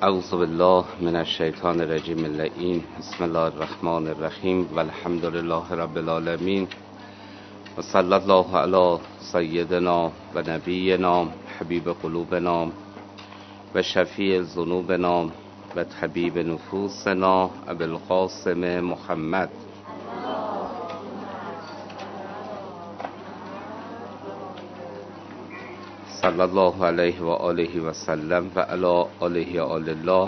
اعوذ بالله من الشیطان الرجیم اللعین. بسم الله الرحمن الرحیم و الحمد لله رب العالمین و صلی الله علی سیدنا و نبینا حبیب قلوبنا و شفیع ذنوبنا و طبیب نفوسنا ابوالقاسم محمد صلی الله علیه و آله و سلم و علی آله آل الله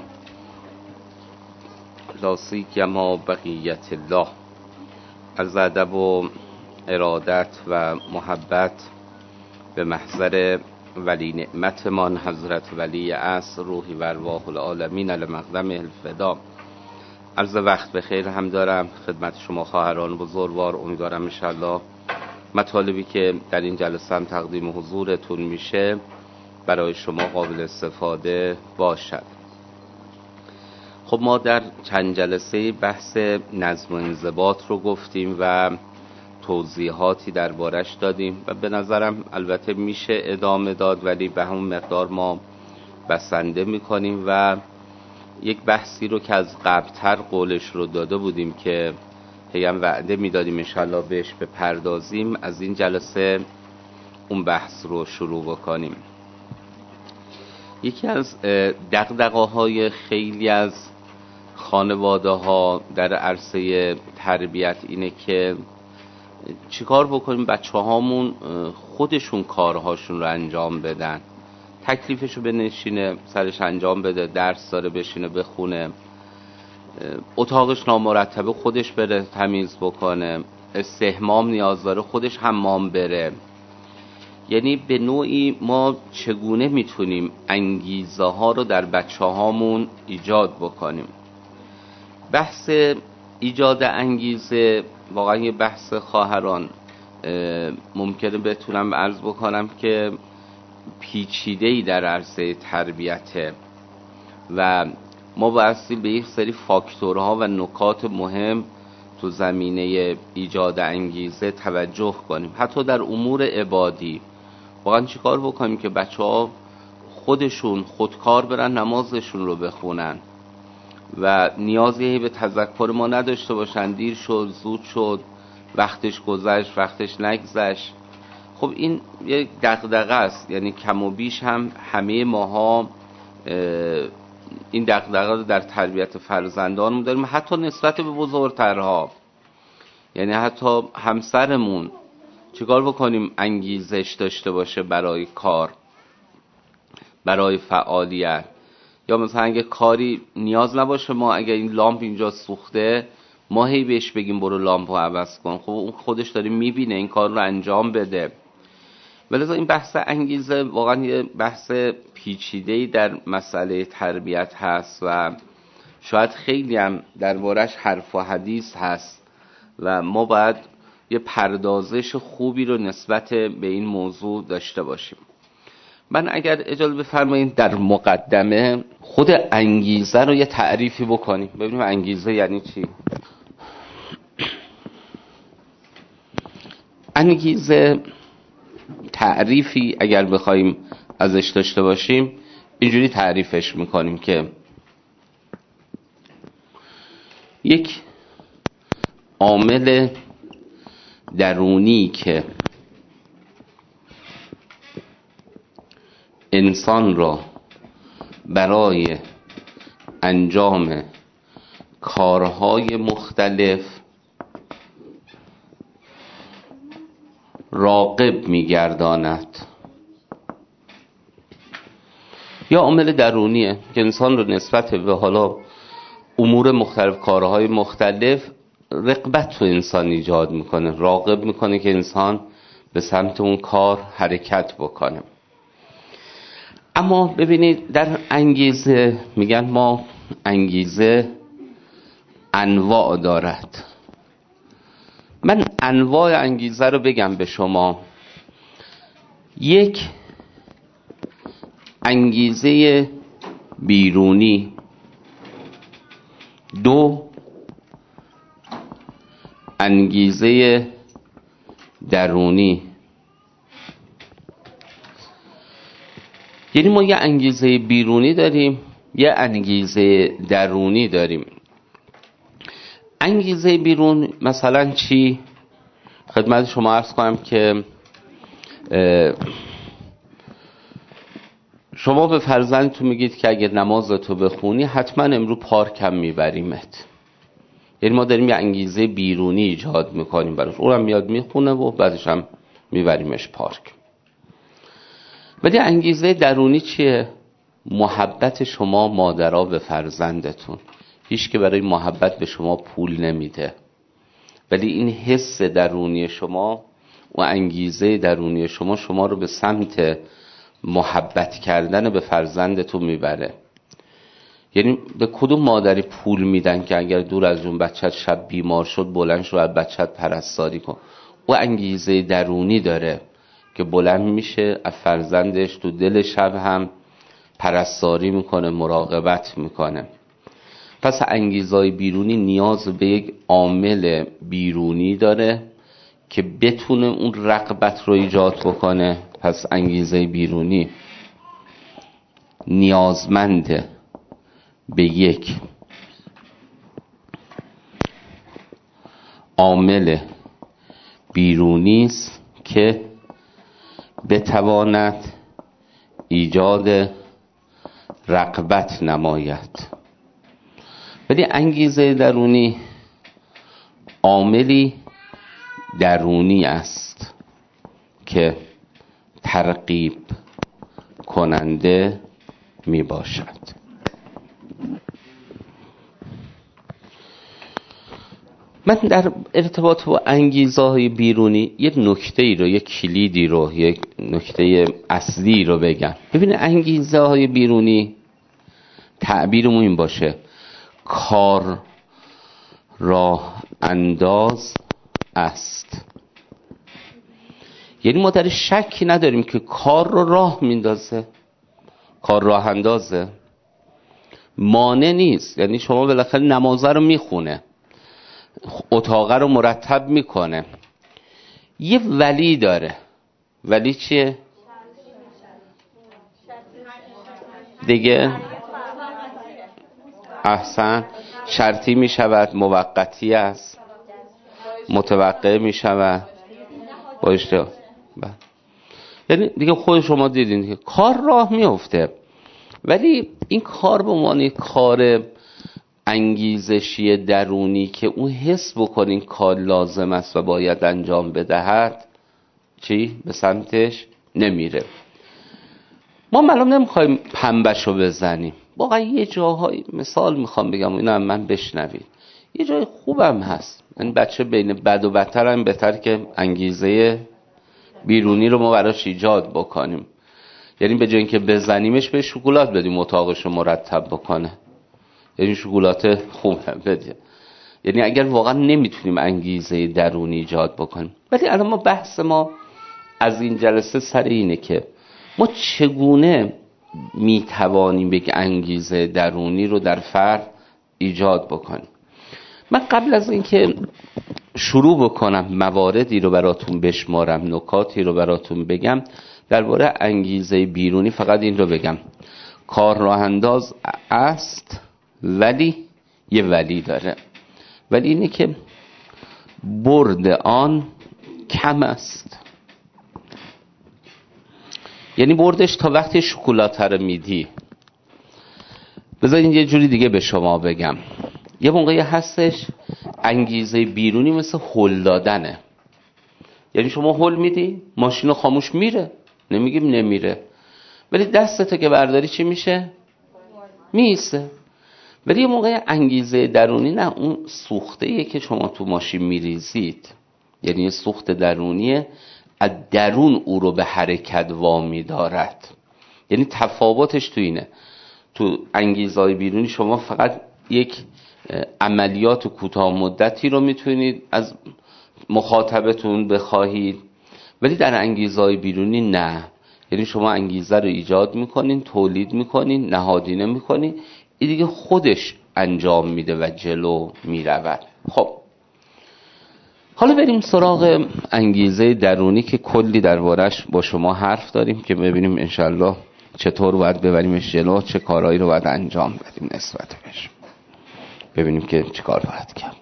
لا سیما بقیت الله. از ادب و ارادت و محبت به محضر ولی نعمتمان حضرت ولی عصر روحی و ارواح العالمین المقدم الفدا. عرض وقت بخیر هم دارم خدمت شما خواهران بزرگوار. امیدوارم انشاءالله مطالبی که در این جلسه هم تقدیم حضورتون میشه برای شما قابل استفاده باشد. خب ما در چند جلسه بحث نظم و انضباط رو گفتیم و توضیحاتی دربارش دادیم و به نظرم البته میشه ادامه داد، ولی به همون مقدار ما بسنده میکنیم و یک بحثی رو که از قبلتر قولش رو داده بودیم که هم وعده میدادیم انشاءالله بهش بپردازیم، از این جلسه اون بحث رو شروع بکنیم. یکی از دغدغه‌های خیلی از خانواده ها در عرصه تربیت اینه که چیکار بکنیم بچه هامون خودشون کارهاشون رو انجام بدن، تکلیفشو بنشینه سرش انجام بده، درس داره بشینه بخونه، اتاقش نامرتبه خودش بره تمیز بکنه، استحمام نیاز داره خودش حمام بره. یعنی به نوعی ما چگونه میتونیم انگیزه ها رو در بچه هامون ایجاد بکنیم. بحث ایجاد انگیزه واقعا یه بحث خواهران ممکنه بتونم عرض بکنم که پیچیده‌ای در عرصه تربیته و ما بایستی به یک سری فاکتورها و نکات مهم تو زمینه ایجاد انگیزه توجه کنیم. حتی در امور عبادی واقعا چیکار بکنیم که بچه ها خودشون خودکار برن نمازشون رو بخونن و نیازی به تذکر ما نداشته باشن، دیر شد زود شد وقتش گذشت وقتش نگذشت. خب این یک دغدغه است، یعنی کم و بیش هم همه ماها این دغدغه رو در تربیت فرزندانمون داریم، حتی نسبت به بزرگترها. یعنی حتی همسرمون چیکار بکنیم انگیزش داشته باشه برای کار، برای فعالیت. یا مثلا اگه کاری نیاز نباشه، ما اگه این لامپ اینجا سوخته ما هی بهش بگیم برو لامپو عوض کن، خب اون خودش داره میبینه این کار رو انجام بده. ولذا این بحث انگیزه واقعا یه بحث پیچیده‌ای در مسئله تربیت هست و شاید خیلی هم دربارش حرف و حدیث هست و ما باید یه پردازش خوبی رو نسبت به این موضوع داشته باشیم. من اگر اجازه بفرمایید در مقدمه خود انگیزه رو یه تعریفی بکنیم، ببینیم انگیزه یعنی چی. انگیزه تعریفی اگر بخوایم ازش داشته باشیم اینجوری تعریفش میکنیم که یک عامل درونی که انسان را برای انجام کارهای مختلف راغب میگرداند، یا عامل درونیه که انسان رو نسبت به حالا امور مختلف کارهای مختلف رغبت تو انسان ایجاد میکنه، راغب میکنه که انسان به سمت اون کار حرکت بکنه. اما ببینید در انگیزه میگن ما انگیزه انواع دارد. من انواع انگیزه رو بگم به شما. یک، انگیزه بیرونی. دو، انگیزه درونی. یعنی ما یه انگیزه بیرونی داریم یه انگیزه درونی داریم. انگیزه بیرون مثلا چی؟ خدمت شما عرض کنم که شما به فرزندتون میگید که اگر نمازتو بخونی حتما امروز پارک هم میبریمت. یعنی ما داریم یه انگیزه بیرونی ایجاد میکنیم براش، اونم میاد میخونه و بعدش هم میبریمش پارک. ولی انگیزه درونی چیه؟ محبت شما مادرها به فرزندتون. هیچ که برای محبت به شما پول نمیده، ولی این حس درونی شما و انگیزه درونی شما رو به سمت محبت کردن به فرزندتون میبره. یعنی به کدوم مادری پول میدن که اگر دور از اون بچت شب بیمار شد بلند شو از بچت پرستاری کن؟ و انگیزه درونی داره که بلند میشه از فرزندش تو دل شب هم پرستاری میکنه، مراقبت میکنه. پس انگیزهای بیرونی نیاز به یک عامل بیرونی داره که بتونه اون رغبت رو ایجاد بکنه. پس انگیزه بیرونی نیازمنده به یک عامل بیرونی است که بتواند ایجاد رغبت نماید. ولی انگیزه درونی عاملی درونی است که ترغیب کننده می باشد. من در ارتباط با انگیزه‌های بیرونی یک نکته‌ای رو، یک کلیدی رو، یک نکته اصلی رو بگم. ببینید انگیزه‌های بیرونی تعبیرمون این باشه: کار راه انداز است. یعنی ما در شکی نداریم که کار رو راه میندازه، کار راه اندازه، مانع نیست. یعنی شما بالاخره نمازه رو میخونه، اتاقه رو مرتب میکنه. یه ولی داره. ولی چیه؟ دیگه احسن، شرطی میشود، موقتی است، متوقع میشود با اشتباه. یعنی دیگه خود شما دیدین که کار راه میفته، ولی این کار به عنوان کار انگیزشی درونی که اون حس بکنین کار لازم است و باید انجام بدهد چی؟ به سمتش نمیره. ما معلوم نمیخوایم پنبشو بزنیم. واقعا یه جاهای مثال میخوام بگم اینا هم من بشنوید. یه جای خوبم هست، این بچه بین بد و بدتر هم بهتر که انگیزه بیرونی رو ما براش ایجاد بکنیم. یعنی به جای اینکه بزنیمش به شکلات بدیم اتاقش رو مرتب بکنه. یعنی شکلات خوبه بده. یعنی اگر واقعا نمیتونیم انگیزه درونی ایجاد بکنیم. ولی الان ما بحث ما از این جلسه سر اینه که ما چگونه میتوانیم یک انگیزه درونی رو در فرد ایجاد بکنیم. من قبل از اینکه شروع بکنم مواردی رو براتون بشمارم، نکاتی رو براتون بگم درباره انگیزه بیرونی، فقط این رو بگم: کار راه انداز است، ولی یه ولی داره. ولی اینه که برد آن کم است. یعنی بردش تا وقتی شکلات رو میدی. بذارین یه جوری دیگه به شما بگم. یه موقعی هستش انگیزه بیرونی مثل هل دادنه. یعنی شما هل میدی، ماشین خاموش میره، نمیگیم نمیره، ولی دستتو که برداری چی میشه؟ میسه. ولی یه موقع انگیزه درونی نه، اون سوخته‌ایه که شما تو ماشین میریزید. یعنی یه سوخت درونیه، از درون او رو به حرکت وامی دارد. یعنی تفاوتش تو اینه. تو انگیزهای بیرونی شما فقط یک عملیات کوتاه مدتی رو میتونید از مخاطبتون بخواهید، ولی در انگیزهای بیرونی نه. یعنی شما انگیزه رو ایجاد میکنین، تولید میکنین، نهادینه میکنین، این دیگه خودش انجام میده و جلو میرود. خب حالا بریم سراغ انگیزه درونی که کلی دربارش با شما حرف داریم که ببینیم انشالله چطور باید ببریمش جلو، چه کارهایی رو باید انجام بدیم نسبت بهش، ببینیم که چه کار باید کرد.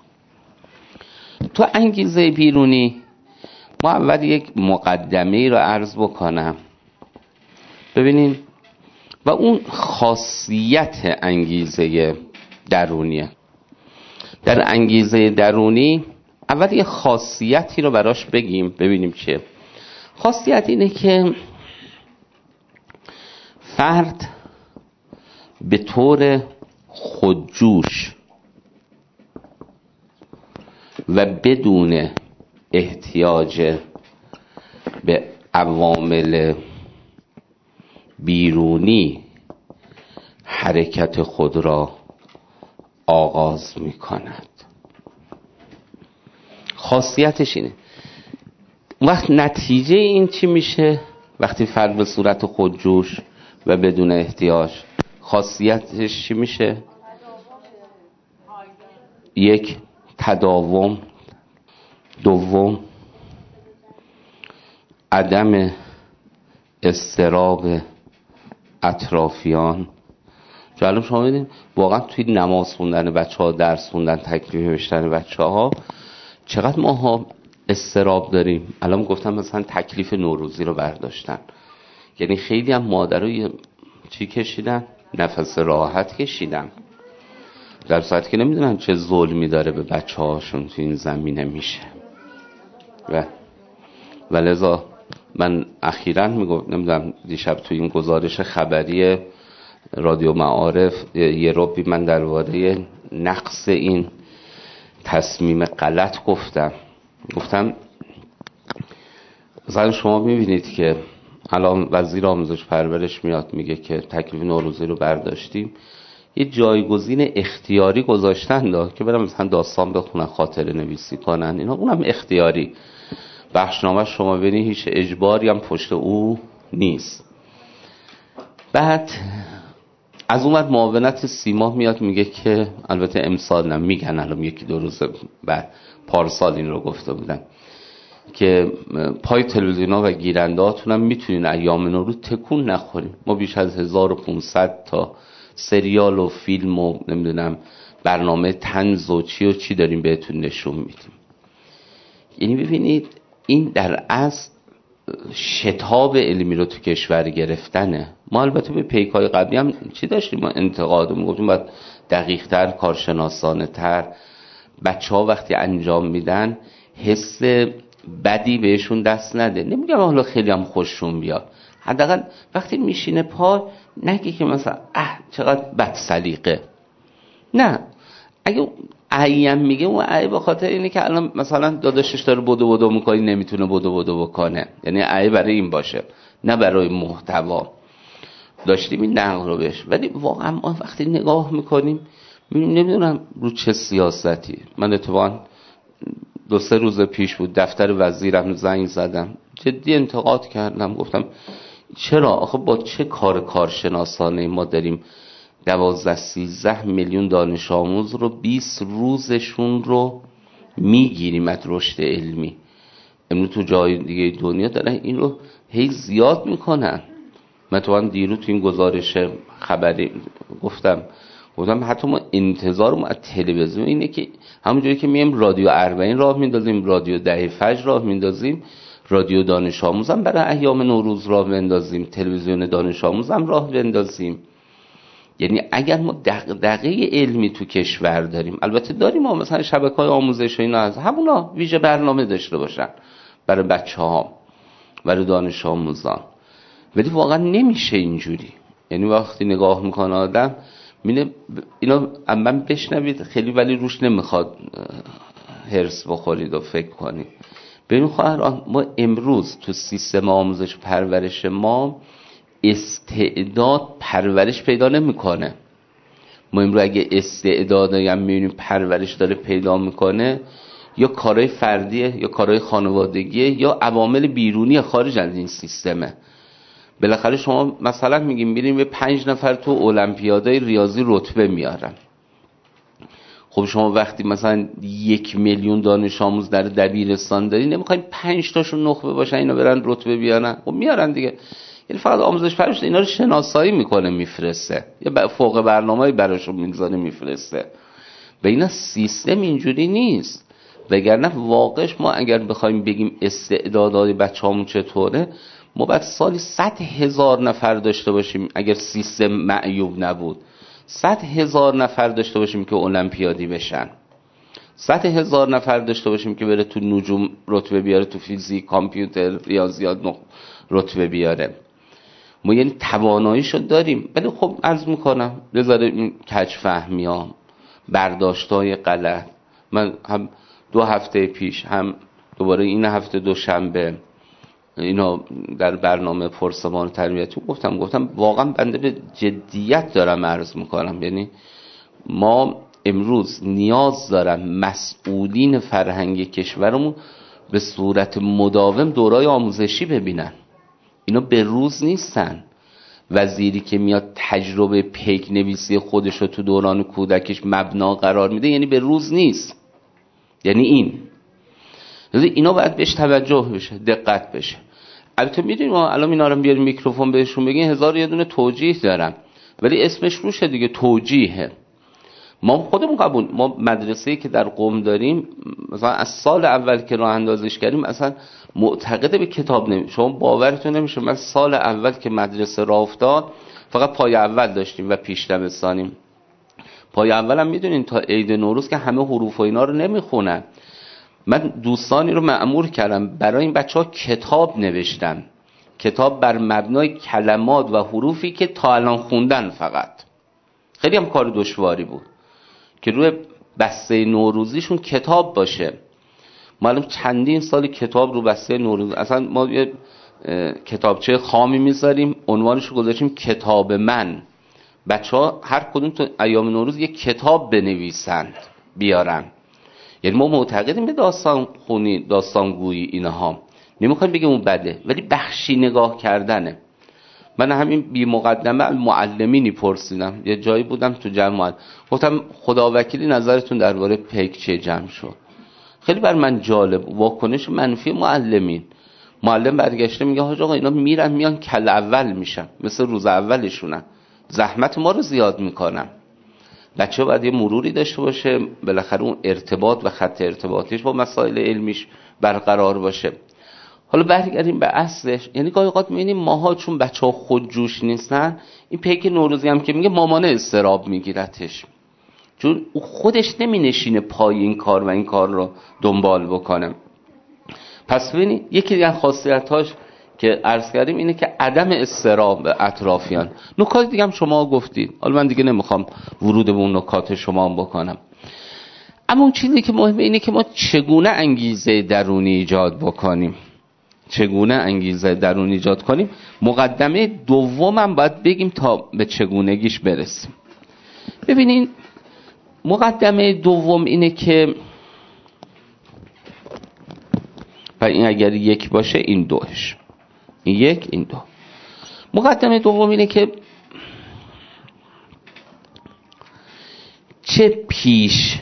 تو انگیزه بیرونی ما اول یک مقدمه‌ای رو عرض بکنم ببینیم، و اون خاصیت انگیزه درونیه. در انگیزه درونی اول یه خاصیتی رو براش بگیم ببینیم چه خاصیت. اینه که فرد به طور خودجوش و بدون احتیاج به عوامل بیرونی حرکت خود را آغاز می کند. خاصیتش اینه. وقت نتیجه این چی میشه؟ وقتی فرد به صورت خودجوش و بدون احتیاج، خاصیتش چی میشه؟ یک، تداوم. دوم، عدم اضطراب اطرافیان. جالب شما بدین واقعا توی نماز خوندن بچه‌ها، درس خوندن، تکلیف نوشتن بچه‌ها چقدر ماها اضطراب داریم. الان گفتم مثلا تکلیف نوروزی رو برداشتن، یعنی خیلی هم مادرها چی کشیدن؟ نفس راحت کشیدن، در صورتی که نمیدونن چه ظلمی داره به بچه‌هاشون تو این زمینه میشه. و لذا من اخیراً نمیدونم دیشب تو این گزارش خبری رادیو معارف یه ربی من درباره نقص این تصمیم غلط گفتم مثلا شما میبینید که الان وزیر آموزش پرورش میاد میگه که تکلیف نوروزی رو برداشتیم، یه جایگزین اختیاری گذاشتن که برم مثلا داستان بخونن، خاطره نویسی کنن، اینا اونم اختیاری. بخشنامه شما ببینید هیچ اجباری هم پشت او نیست. بعد از اومد معاونت سیما میاد میگه که البته امسال نمیگن، الان یکی دو روز بعد پارسال این رو گفته بودن که پای تلویزیونا و گیرنده هاتون هم میتونین ایام نوروز تکون نخورین. ما بیش از 1500 تا سریال و فیلم و نمیدونم برنامه طنز و چی داریم بهتون نشون میدیم. یعنی ببینید این در اصل شتاب علمی رو تو کشور گرفتنه. ما البته به پیکای قبلی هم چی داشتیم؟ ما انتقاد میگفتیم باید دقیق تر، کارشناسانه تر. بچه ها وقتی انجام میدن حس بدی بهشون دست نده. نمیگم حالا خیلی هم خوششون بیاد، حداقل وقتی میشینه پا نگه که مثلا چقدر بد سلیقه. نه، اگه عیم میگه اون به خاطر اینه که الان مثلا داداشش داره بدو میکنه، نمیتونه بدو بکنه، یعنی برای این باشه نه برای محتوا. داشتیم این نقل رو بهش. ولی واقعا ما وقتی نگاه میکنیم نمیدونم رو چه سیاستی. من اتفاقا 2-3 روز پیش بود دفتر وزیرم زنگ زدم، جدی انتقاد کردم، گفتم چرا آخه با چه کارشناسانه ما داریم 12-13 میلیون دانش آموز رو 20 روزشون رو میگیریم از رشد علمی. امروز تو جای دیگه دنیا دارن این رو هی زیاد میکنن. من تو دیروز تو این گزارش خبری گفتم حتی ما انتظارم از تلویزیون اینه که همونجوری که میم رادیو 40 راه میندازیم، رادیو 10 فجر راه میندازیم، رادیو دانش آموزم برای ایام نوروز راه بندازیم، تلویزیون دانش آموزم راه بندازیم. یعنی اگر ما دغدغه علمی تو کشور داریم، البته داریم، ما مثلا شبکه‌های آموزش و اینا هست، همونا ویژه برنامه داشته باشن برای بچه‌ها، برای دانش آموزان، ولی واقعا نمیشه اینجوری. یعنی وقتی نگاه میکنه آدم میینه اینا من بشنوید خیلی، ولی روش نمیخواد هرس بخورید و فکر کنید. ببین خواهران، ما امروز تو سیستم آموزش پرورش ما استعداد پرورش پیدا نمیکنه. ما امروز اگه استعدادی هم میبینیم پرورش داره پیدا میکنه، یا کارهای فردیه یا کارهای خانوادگیه یا عوامل بیرونی خارج از این سیستمه. بالاخره شما مثلا میگیم میریم به 5 نفر تو المپیادهای ریاضی رتبه میارن. خب شما وقتی مثلا 1 میلیون دانش آموز در دبیرستان داری، نمیخواین 5 تاشون نخبه باشن اینا برن رتبه بیارن؟ خب میارن دیگه. یعنی فقط آموزش پرورش اینا رو شناسایی میکنه میفرسته، یا فوق برنامه‌ای براشون میذاره میفرسته. و اینا سیستم اینجوری نیست. وگرنه واقعش ما اگر بخوایم بگیم استعدادهای بچه‌هامون چطوره، ما باید سالی 100,000 نفر داشته باشیم اگر سیستم معیوب نبود. 100,000 نفر داشته باشیم که المپیادی بشن، 100,000 نفر داشته باشیم که بره تو نجوم رتبه بیاره، تو فیزیک، کامپیوتر، ریاضیات رتبه بیاره. ما یعنی تواناییشو داریم، ولی خب عرض میکنم بذاره این کج فهمی ها، برداشتای غلط. من هم 2 هفته پیش هم دوباره این هفته دوشنبه اینا در برنامه پرسمان تربیتی گفتم واقعا بنده به جدیت دارم عرض میکنم. یعنی ما امروز نیاز دارم مسئولین فرهنگ کشورمون به صورت مداوم دورای آموزشی ببینن. اینا به روز نیستن. وزیری که میاد تجربه پیک نویسی خودشو تو دوران کودکیش مبنا قرار میده، یعنی به روز نیست. یعنی اینا باید بهش توجه بشه، دقت بشه. البته میدونیم ما الان اینا رو بیاریم میکروفون بهشون بگین 1000 یه دونه توجیه دارن، ولی اسمش روشه دیگه، توجیهه. ما خودمون قبول، ما مدرسه‌ای که در قم داریم مثلا از سال اول که راه اندازیش کردیم اصلا معتقد به کتاب نمیشه. شما باورتون نمیشه من سال اول که مدرسه راه افتاد فقط پای اول داشتیم و پیش دبستانیم. پای اولم میدونین تا عید نوروز که همه حروف و اینا رو نمیخونن. من دوستانی رو مأمور کردم برای این بچه‌ها کتاب نوشتن، کتاب بر مبنای کلمات و حروفی که تا الان خوندن. فقط خیلی هم کار دشواری بود که روی بسته نوروزیشون کتاب باشه. معلوم چندین سال کتاب رو بسته نوروز، اصلا ما یه کتابچه خامی میذاریم عنوانش رو گذاشتیم کتاب من. بچه‌ها هر کدوم تو ایام نوروز یه کتاب بنویسند بیارن. یعنی ما معتقدیم به داستان خونی، داستان گویی اینها، نمیخوایم بگیم اون بده، ولی بخشی نگاه کردنه. من همین بی مقدمه معلمینی پرسیدم، یه جایی بودم تو جمع، گفتم خداوکیلی نظرتون درباره پیک چه جمع شد؟ خیلی بر من جالب واکنش منفی معلمین. معلم برگشته میگه حاج آقا اینا میرن میان کل اول میشن، مثل روز اولشونن، زحمت ما رو زیاد میکنن. بچه باید یه مروری داشته باشه، بالاخره اون ارتباط و خط ارتباطیش با مسائل علمیش برقرار باشه. حالا برگردیم به اصلش. یعنی گاهی اوقات می‌بینیم ماها چون بچه‌ها خودجوش نیستن، این پیک نوروزی هم که میگه مامانه استراب میگیرتش، چون او خودش نمینشینه پای این کار و این کار رو دنبال بکنه. پس ببینید یکی دیگه خاصیت‌هاش که عرض کردیم اینه که عدم استراب اطرافیان. نکات دیگه هم شما گفتید، حالا من دیگه نمیخوام ورود به اون نکات شما بکنم. اما اون چیزی که مهمه اینه که ما چگونه انگیزه درونی ایجاد بکنیم. چگونه انگیزه درونی ایجاد کنیم. مقدمه دومم باید بگیم تا به چگونگیش برسیم. ببینین مقدمه دوم اینه که این اگر یک باشه این دوش، این یک این دو. مقدمه دوم اینه که چه پیش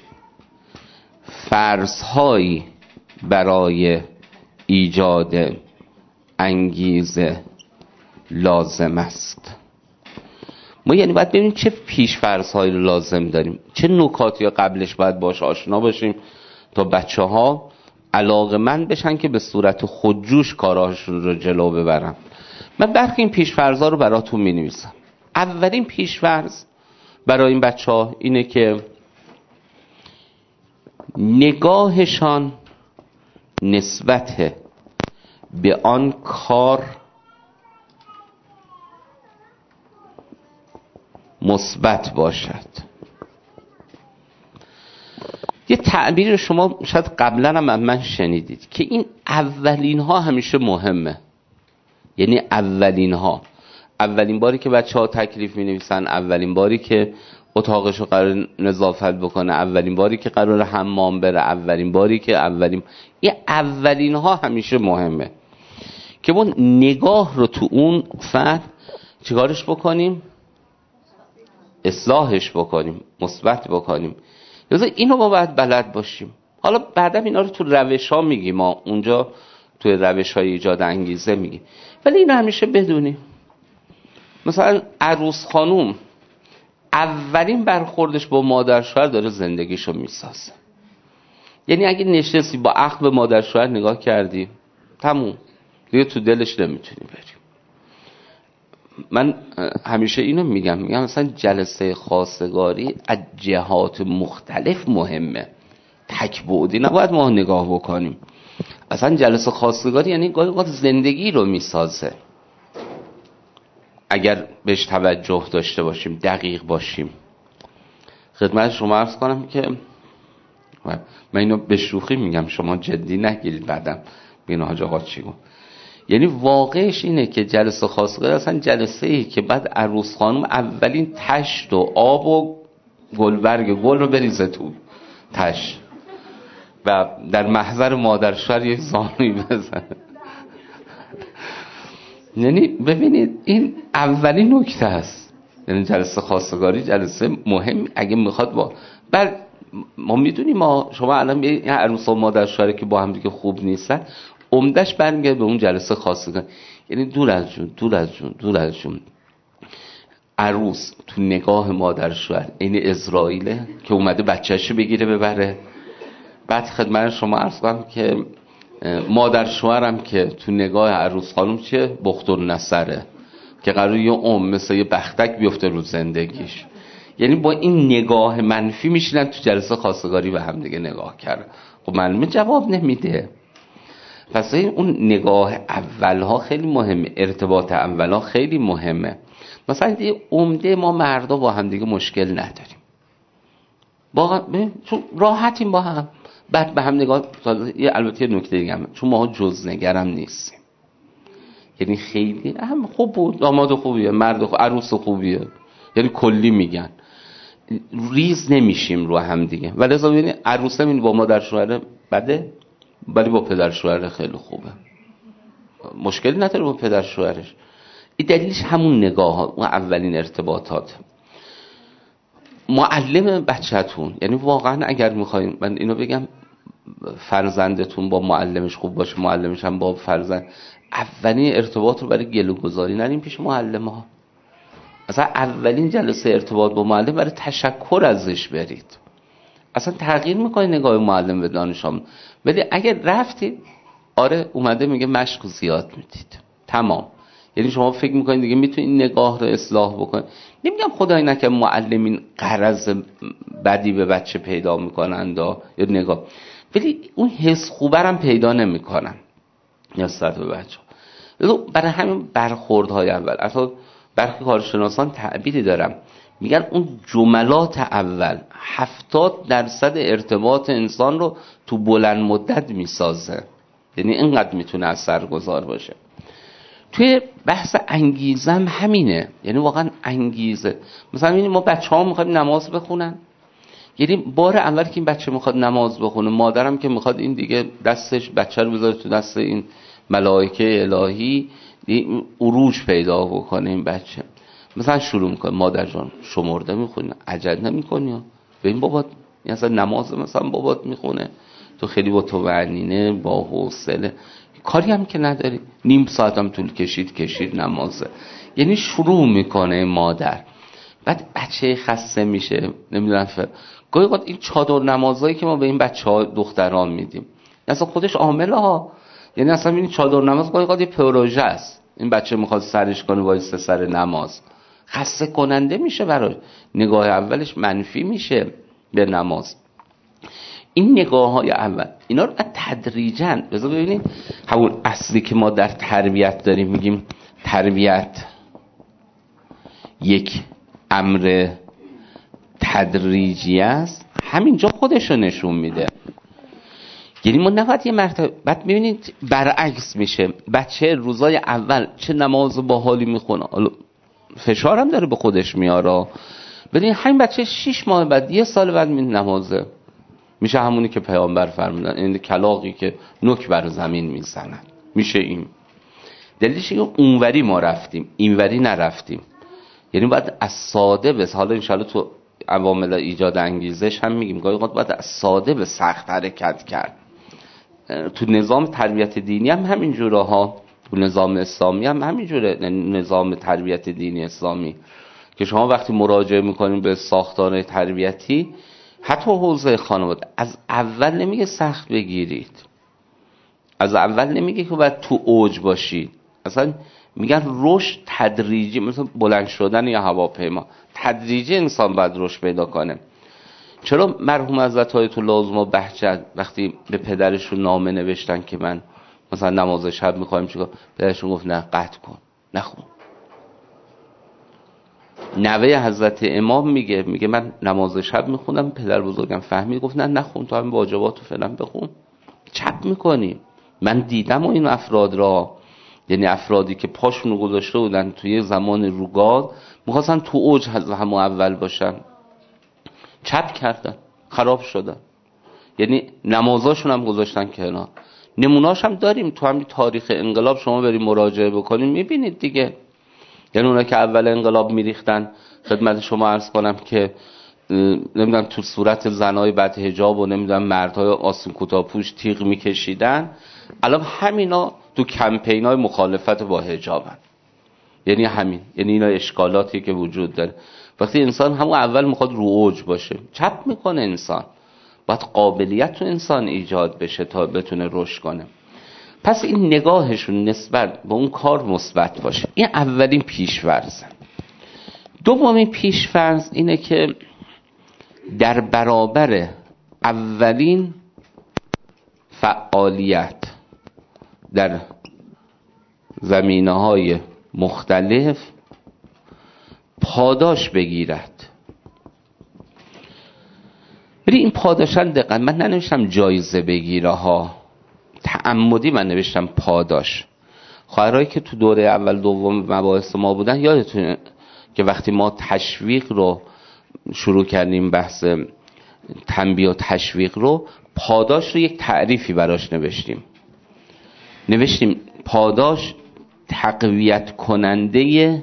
فرض‌هایی برای ایجاد انگیزه لازم است. ما یعنی باید ببینیم چه پیش‌فرض‌هایی لازم داریم، چه نکاتی قبلش باید باش آشنا باشیم تا بچه‌ها علاقه‌مند بشن که به صورت خودجوش کارهاشون رو جلو ببرن. من برخی این پیش‌فرض‌ها رو براتون می‌نویسم. اولین پیش‌فرض برای این بچه‌ها اینه که نگاهشان نسبت به آن کار مثبت باشد. یه تعبیر شما شاید قبلا هم من شنیدید که این اولین ها همیشه مهمه. یعنی اولین باری که بچه ها تکلیف می نویسن، اولین باری که اتاقشو قرار نظافت بکنه، اولین باری که قرار حمام بره، اولین باری که این اولین ها همیشه مهمه که ما نگاه رو تو اون فرد چیکارش بکنیم؟ اصلاحش بکنیم، مثبت بکنیم. اینو ما باید بلد باشیم. حالا بعدا اینا رو تو روش ها میگیم، ما اونجا توی روش‌های ایجاد انگیزه میگیم، ولی این همیشه بدونیم مثلا عروس خانوم اولین برخوردش با مادر شوهر داره زندگیشو میسازه. یعنی اگه نشستی با عقل به مادر شوهر نگاه کردی تموم دیگه تو دلش نمیتونی بری. من همیشه اینو میگم مثلا جلسه خواستگاری از جهات مختلف مهمه، تک بعدی نباید ما نگاه بکنیم. اصلا جلسه خواستگاری یعنی گاهی اوقات زندگی رو میسازه اگر بهش توجه داشته باشیم، دقیق باشیم. خدمت شما عرض کنم که من اینو به شوخی میگم، شما جدی نگیرید بعدم بگین حاج آقا چی گفت. یعنی واقعش اینه که جلسه خواستگاری اصلا جلسه ای که بعد عروس خانم اولین تشت و آب و گلبرگ گل رو بریزه تو تشت و در محضر مادر شوهر یک زانویی بزنه. یعنی ببینید این اولین نکته است. یعنی جلسه خواستگاری جلسه مهم اگه میخواد با بعد ما میدونیم شما الان این عروس و مادر شوهر که با هم دیگه خوب نیستن عمدش برمیگرده به اون جلسه خواستگاری. یعنی دور از جون عروس تو نگاه مادر شوهر این اسرائیله که اومده بچه‌شو بگیره ببره. بعد خدمت شما عرض کنم که مادر شوهرم که تو نگاه عروس خانم چه بخت النصره که قراره یه مثل یه بختک بیفته رو زندگیش. یعنی با این نگاه منفی میشینن تو جلسه خواستگاری به هم دیگه نگاه کردن. خب معلومه جواب نمیده. پس اون نگاه اولها خیلی مهمه، ارتباط اولها خیلی مهمه. مثلا دیگه عمده ما مردا با هم دیگه مشکل نداریم، چون راحتیم با هم، بعد به هم نگاه. البته یه نکته دیگه هم، چون ما جزنگرم نیستیم، یعنی خیلی هم خوب بود، داماد خوبیه، مرد خوب، عروس خوبیه، یعنی کلی میگن ریز نمیشیم رو هم دیگه. ولی لذا ببینید عروسه این با مادر شوهر بده ولی با پدر شوهر خیلی خوبه، مشکلی نداره با پدر شوهرش. این دلیلش همون نگاه ها، اون اولین ارتباطات. معلم بچه‌تون، یعنی واقعا اگر میخواین من اینو بگم، فرزندتون با معلمش خوب باشه، معلمش هم با فرزند، اولین ارتباط رو برای گلوگذاری نریم پیش معلم ها. اصلا اولین جلسه ارتباط با معلم برای تشکر ازش برید. اصلا تغییر میکنه نگاه معلم به دانش آموز. ولی اگر رفتید آره اومده میگه مشق زیاد میدید، تمام. یعنی شما فکر میکنید دیگه میتونید نگاه رو اصلاح بکنید. نمیگم خدای نکنه معلمین غرض بدی به بچه پیدا میکنند یا نگاه، ولی اون حس خوبرم پیدا نمیکنن نسبت به بچه. برای همین برخوردهای اول، اصلا برخی کارشناسان تعبیری دارم میگن اون جملات اول 70% ارتباط انسان رو تو بلند مدت میسازه. یعنی اینقدر میتونه اثرگذار باشه. توی بحث انگیزه هم همینه، یعنی واقعا انگیزه. مثلا ببینید ما بچه‌ها میخوایم نماز بخونن، یعنی بار اول که این بچه میخواد نماز بخونه، مادرم که میخواد این دیگه دستش بچه رو بذاره تو دست این ملائکه الهی عروج پیدا بکنه این بچه. مثلا شروع میکنه مادر جان شمرده میخونی عجل نمیکنی ببین بابات این اصلا نماز مثلا بابات میخونه تو خیلی با طمأنینه با حوصله، کاری هم که نداری، نیم ساعت هم طول کشید نمازه. یعنی شروع میکنه مادر، بعد بچه خسته میشه نمیدونم گاهی اوقات این چادر نمازایی که ما به این بچه‌ها دختران میدیم اصلا خودش عامله ها. یعنی اصلا این چادر نماز گاهی اوقات یه پروژه است، این بچه میخواد سرش کنه وایسته سر نماز، خسته کننده میشه براش، نگاه اولش منفی میشه به نماز. این نگاه های اول اینا رو تدریجاً بذار ببینید همون اصلی که ما در تربیت داریم میگیم تربیت یک امر تدریجی است، همینجا خودشو نشون میده. یعنی ما نباید یه مرتبه بعد میبینید برعکس میشه، بچه روزای اول چه نماز با حالی میخونه، فشارم داره به خودش میاره، ببین همین بچه 6 ماه بعد یه سال بعد نمازه میشه همونی که پیامبر فرمودن این کلاغی که نوک بر زمین میزنن میشه. این دلیلش اینه اونوری ما رفتیم اینوری نرفتیم. یعنی باید از ساده به حالا انشالله تو عوامل ایجاد انگیزش هم میگیم گاهی اوقات باید از ساده به سخت حرکت کرد. تو نظام تربیت دینی هم همین جوره ها، تو نظام اسلامی هم همین جوره. نظام تربیت دینی اسلامی که شما وقتی مراجعه میکنین به ساختار تربیتی، حتی حوزه خانواده، از اول نمیگه سخت بگیرید، از اول نمیگه که باید تو اوج باشید، اصلا میگن رشد تدریجی، مثل بلند شدن یا هواپیما، تدریجی انسان باید رشد پیدا کنه. چرا مرحوم حضرت آیت الله عظما بهجت وقتی به پدرشون نامه نوشتن که من مثلا نماز شب میخوایم چیکار، پدرشون گفت نه، قطع کن، نخون. نوه حضرت امام میگه من نماز شب میخونم، پدر بزرگم فهمید گفت نه نخون، تو همین واجباتو فعلا بخون. چپ میکنی. من دیدم و این افراد را، یعنی افرادی که پاشونو گذاشته بودن توی زمان روگاد میخواستن تو اوج همون اول باشن، چپ کردن، خراب شدن. یعنی نمازاشون هم گذاشتن کنار. نموناش هم داریم تو همین تاریخ انقلاب، شما برید مراجعه بکنید میبینید دیگه. یعنی اونا که اول انقلاب میریختن، خدمت شما عرض کنم که نمیدونم تو صورت زنای بعد حجاب و نمیدونم مردهای آستین کوتاه‌پوش تیغ میکشیدن، الان همینا تو کمپینای مخالفت با حجابن. یعنی همین، یعنی اینا اشکالاتی که وجود داره. وقتی انسان همون اول میخواد رو اوج باشه، چپ میکنه انسان. باید قابلیت تو انسان ایجاد بشه تا بتونه رشد کنه. پس این نگاهشون نسبت به اون کار مثبت باشه. این اولین پیش‌فرض. دومین پیش‌فرض اینه که در برابر اولین فعالیت در زمینه‌های مختلف پاداش بگیرد. ولی این پاداشن دقیقا من ننوشتم جایزه بگیره ها، تعمدی من نوشتم پاداش. خواهرایی که تو دوره اول دوم مباحث ما بودن یادتونه که وقتی ما تشویق رو شروع کردیم، بحث تنبیه و تشویق رو، پاداش رو یک تعریفی براش نوشتیم پاداش تقویت کننده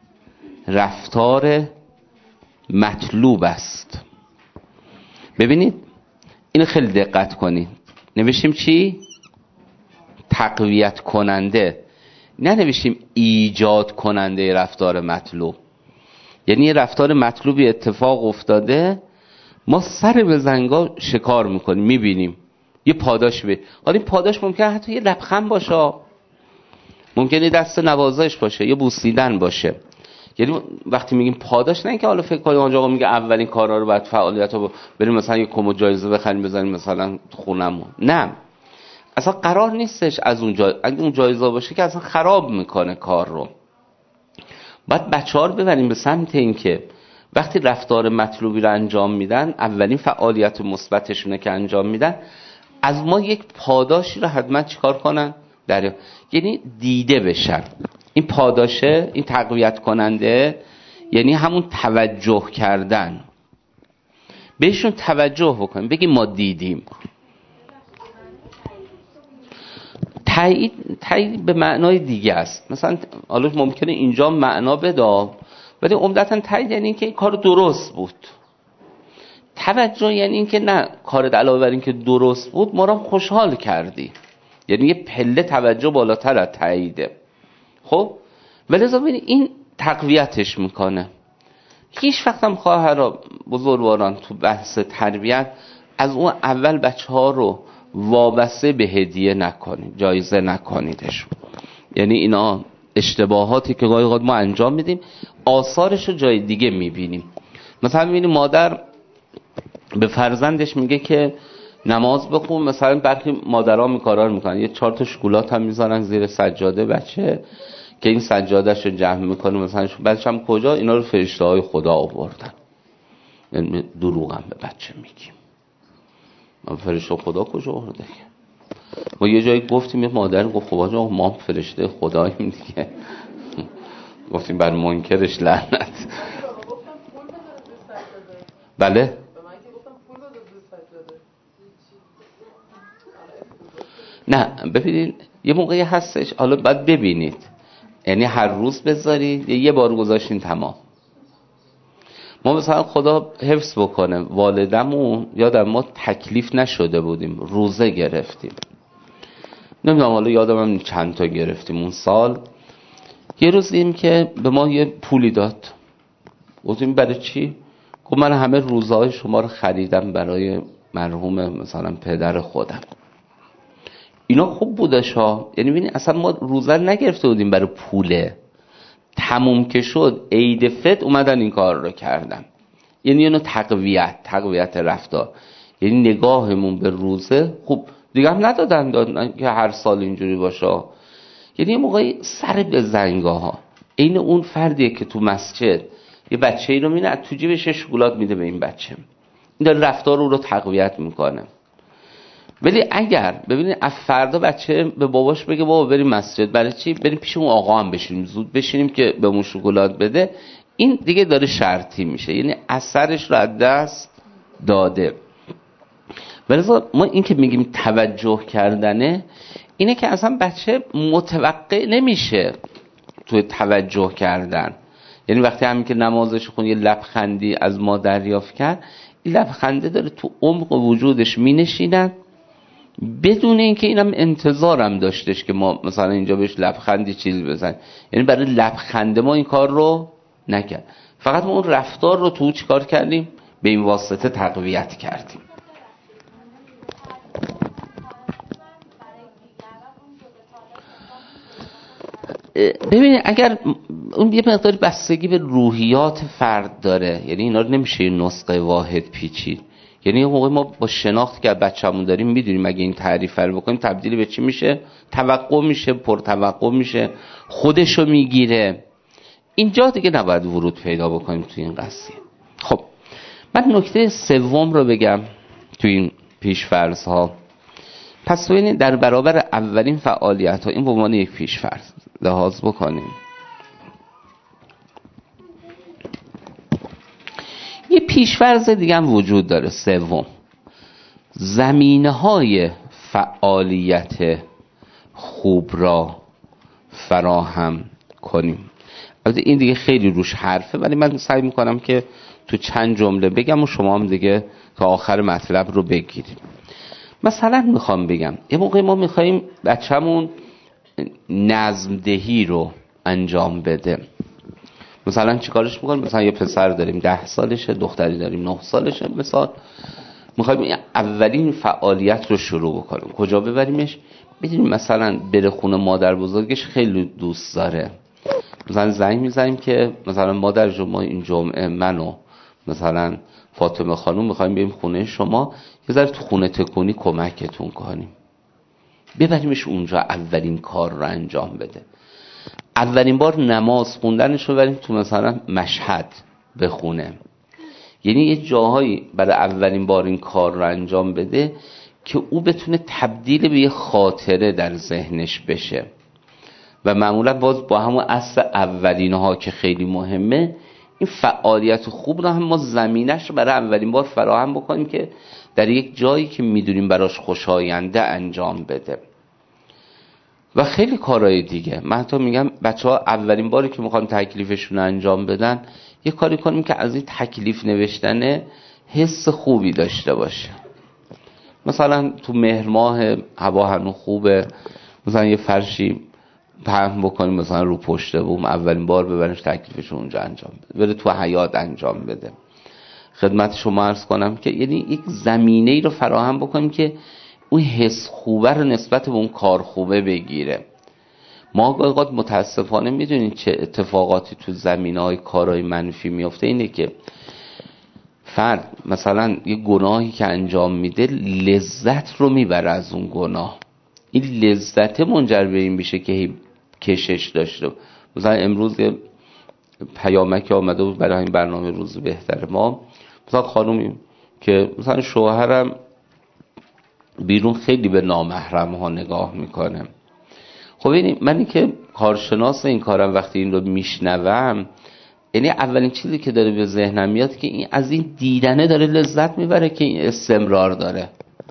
رفتار مطلوب است. ببینید اینو خیلی دقت کنید، نوشتیم چی؟ تقویت کننده، نه نوشتیم ایجاد کننده رفتار مطلوب. یعنی یه رفتار مطلوبی اتفاق افتاده، ما سر به زنگا شکار میکنیم، میبینیم یه پاداش به. حالا این پاداش ممکنه حتی یه لبخند باشه، ممکنه دست نوازش باشه، یه بوسیدن باشه. یعنی وقتی میگیم پاداش، نه اینکه حالا فکر کنیم آقا میگه اولین کارا رو بعد فعالیت‌ها بریم مثلا یه کمد جایزه بخریم بزنیم مثلا خونمون. نه، اصلا قرار نیستش از اونجا، اگه اون جایزه باشه که اصلا خراب میکنه کار رو. باید بچه‌ها رو ببریم به سمت این که وقتی رفتار مطلوبی رو انجام میدن، اولین فعالیت مثبتشونه که انجام میدن، از ما یک پاداشی رو حتما چیکار کنن؟ یعنی دیده بشن. این پاداشه، این تقویت کننده، یعنی همون توجه کردن. بهشون توجه بکنیم، بگیم ما دیدیم. تایید به معنای دیگه است. مثلا حالا ممکنه اینجا معنا بده، ولی عمدتا تایید یعنی این که این کار درست بود. توجه یعنی این که نه، کارت علاوه بر این که درست بود ما رو خوشحال کردی. یعنی یه پله توجه بالاتر از تاییده. خب ولذا ببینید این تقویتش میکنه. هیچ وقت هم خواهرها بزرگواران تو بحث تربیت از اون اول بچه‌ها رو وابسته به هدیه نکنید، جایزه نکنیدش. یعنی اینا اشتباهاتی که گاهی اوقات ما انجام میدیم، آثارش رو جای دیگه میبینیم. مثلا میبینیم مادر به فرزندش میگه که نماز بخون، مثلا برخی مادرها میکارار میکنن یه 4 تا شکلات هم میذارن زیر سجاده بچه که این سجادهش رو جمع میکنه، مثلا بعدش هم کجا اینا رو فرشته های خدا آوردن. یعنی دروغ هم به بچه میگیم، فرشته خدا کجا آورده؟ ما یه جایی گفتیم یه مادر گفت خب آقا ما فرشته خداییم دیگه، گفتیم بر منکرش لعنت. بله نه ببینید یه موقعی هستش، حالا باید ببینید، یعنی هر روز بذارید، یه بار گذاشتین تمام. ما مثلا خدا حفظ بکنه والدمون، یادم ما تکلیف نشده بودیم، روزه گرفتیم. نمیدونم حالا یادم هم چند تا گرفتیم اون سال. یه روز دیدیم که به ما یه پولی داد. گفتیم برای چی؟ گفت من همه روزهای شما رو خریدم برای مرحوم مثلا پدر خودم. اینا خوب بودش ها. یعنی ببین اصلا ما روزه نگرفته بودیم برای پوله، تموم که شد عید فطر اومدن این کار رو کردن. یعنی اینو تقویت رفتار، یعنی نگاهمون به روزه. خوب دیگه هم دادن که هر سال اینجوری باشه. یعنی یه موقعی سر به زنگاه ها، این اون فردیه که تو مسجد یه بچه‌ای رو می‌بینه تو جیبش شکلات میده به این بچه، این داره رفتار رو تقویت میکنه. ولی اگر ببینید از فردا بچه به باباش بگه بابا بریم مسجد، برای چی؟ بریم پیش اون آقا هم بشینیم، زود بشینیم که بهمون شکلات بده، این دیگه داره شرطی میشه، یعنی اثرش رو از دست داده. ولی ما این که میگیم توجه کردنه، اینه که اصلا بچه متوقع نمیشه توی توجه کردن. یعنی وقتی همین که نمازش خون یه لبخندی از ما دریافت کرد، این لبخنده داره تو عمق وجودش مینشینن، بدون اینکه اینم انتظارم داشتش که ما مثلا اینجا بهش لبخندی چیزی بزنیم. یعنی برای لبخنده ما این کار رو نکرد، فقط ما اون رفتار رو تو چیکار کردیم؟ به این واسطه تقویت کردیم. ببینید اگر اون یه مقداری بستگی به روحیات فرد داره، یعنی اینا رو نمیشه یه نسخه واحد پیچید. یعنی یه موقع ما با شناخت که بچه‌مون داریم میدونیم اگه این تعریف رو بکنیم تبدیل به چی میشه؟ توقع میشه، پرتوقع میشه، خودشو میگیره. اینجا دیگه نباید ورود پیدا بکنیم تو این قضیه. خب من نکته سوم رو بگم تو این پیش‌فرض ها. پس ببینید در برابر اولین فعالیت ها این به عنوان یک پیش‌فرض لحاظ بکنیم. یه پیش‌فرض دیگه هم وجود داره، سوم، زمینه‌های فعالیت خوب را فراهم کنیم. البته این دیگه خیلی روش حرفه، ولی من سعی میکنم که تو چند جمله بگم و شما هم دیگه تا آخر مطلب رو بگیریم. مثلا میخوام بگم یه موقع ما میخواییم بچه‌مون نظم دهی رو انجام بده. مثلا چیکارش میکنیم؟ مثلا یه پسر داریم 10 سالشه، دختری داریم 9 سالشه، مثلا میخوایم اولین فعالیت رو شروع بکنیم. کجا ببریمش؟ بدونیم مثلا بره خونه مادر بزرگش خیلی دوست داره، مثلا زنگ میزنیم که مثلا مادر جون ما این جمعه منو مثلا فاطمه خانوم میخوایم بریم خونه شما، یه ذره تو خونه تکونی کمکتون کنیم. ببریمش اونجا اولین کار رو انجام بده. اولین بار نماز خوندنش رو بریم تو مثلا مشهد بخونه. یعنی یه جاهایی برای اولین بار این کار رو انجام بده که او بتونه تبدیل به یه خاطره در ذهنش بشه. و معمولا باز با همون اصل اولینها که خیلی مهمه، این فعالیت خوب رو هم ما زمینش رو برای اولین بار فراهم بکنیم که در یک جایی که میدونیم براش خوشاینده انجام بده. و خیلی کارهای دیگه. من حتی میگم بچه‌ها اولین باری که میخوان تکلیفشون انجام بدن، یه کاری کنیم که از این تکلیف نوشتن حس خوبی داشته باشه. مثلا تو مهر ماه هوا هنوز خوبه، مثلا یه فرشی پهن بکنیم مثلا رو پشت بوم، اولین بار ببرنش تکلیفشون اونجا انجام بده، بره تو حیاط انجام بده. خدمت شما عرض کنم که یعنی یک زمینه‌ای رو فراهم بکنیم که اون حس خوبه رو نسبت به اون کار خوبه بگیره. ما اوقات متاسفانه میدونید چه اتفاقاتی تو زمینه‌های کارهای منفی میفته، اینه که فرد مثلا یه گناهی که انجام میده لذت رو میبره از اون گناه، این لذت منجر به این میشه که کشش داشته. مثلا امروز یه پیامکی آمده بود برای این برنامه روز بهتر ما، مثلا خانومی که مثلا شوهرم بیرون خیلی به نامحرم ها نگاه میکنه. خب این منی که کارشناس این کارم وقتی این رو میشنوم، یعنی اولین چیزی که داره به ذهنم میاد که این از این دیدنه داره لذت میبره که این استمرار داره.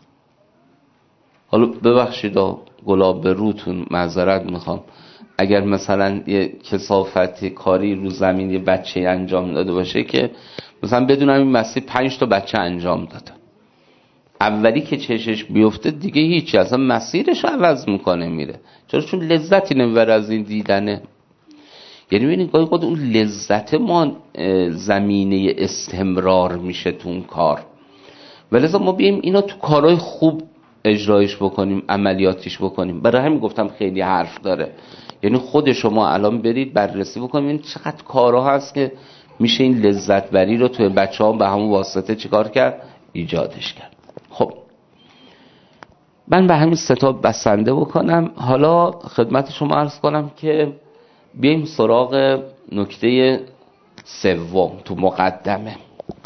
حالا ببخشید گلاب به روتون معذرت میخوام، اگر مثلا یه کثافت کاری رو زمین یه بچه انجام داده باشه که مثلا بدونم این مسیر 5 تا بچه انجام داده، اولی که چشش بیفته دیگه هیچی، اصلا مسیرش عوض میکنه میره. چون لذتی نمیبره از این دیدنه. یعنی ببینید گاهی خود اون لذت ما زمینه استمرار میشه تو اون کار، ولذا ما بیایم اینا تو کارهای خوب اجرایش بکنیم، عملیاتیش بکنیم. برای همین گفتم خیلی حرف داره. یعنی خود شما الان برید بررسی بکنید این چقدر کارها هست که میشه این لذت بری رو توی بچه‌ها به همون واسطه چیکار کرد؟ ایجادش کرد. خب من به همین سه تا بسنده بکنم. حالا خدمت شما عرض کنم که بیایم سراغ نکته سوم تو مقدمه.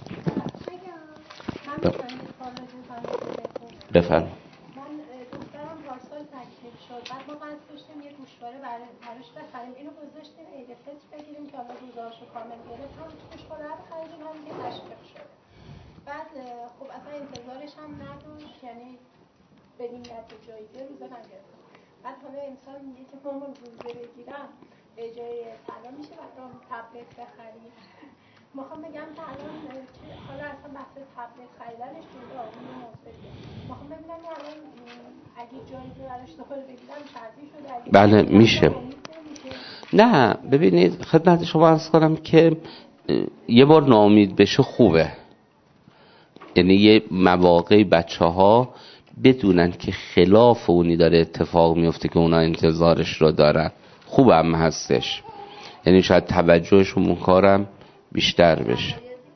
بفرمایید. من دخترم پارسال تکلیف شد، بعد ما قصد داشتیم یه گوشواره براش بخریم، اینو گذاشتیم عید فطر بگیریم که حالا روزاشو کامل گرفت، هم گوشواره رو خریدیم هم که تشویق شد. بعد خب اصلا انتظارش هم نداشت، یعنی بدیم نتیجه روزه نگرفت. بعد حالا انسان میگه که ما روزه بگیرم به جای طلا میشه برام تبلت بخریم. میخوام بگم که الان حالا اصلا بحث تبلت خریدنش جدا اون موضوعیه. میخوام ببینم الان اگه جایی براش دوباره بگیرم شرطی شده؟ بله میشه. نه ببینید خدمت شما عرض کنم که یه بار ناامید بشه خوبه. یعنی یه مواقعی بچه‌ها بدونن که خلاف اونی داره اتفاق میفته که اونا انتظارش رو دارن، خوب هم هستش. یعنی شاید توجهشون اون کارم بیشتر بشه.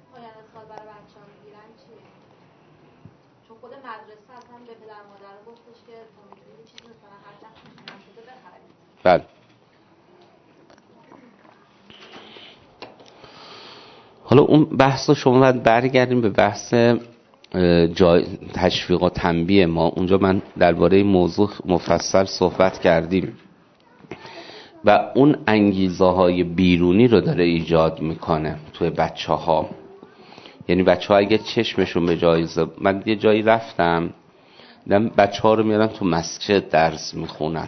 بله. حالا اون بحث رو شما باید برگردیم به بحث تشویق و تنبیه ما. اونجا من درباره موضوع مفصل صحبت کردیم و اون انگیزه های بیرونی رو داره ایجاد میکنه توی بچه ها. یعنی بچه ها اگه چشمشون به جایزه، من یه جایی رفتم دیدم بچه ها رو میارن تو مسجد درس میخونن،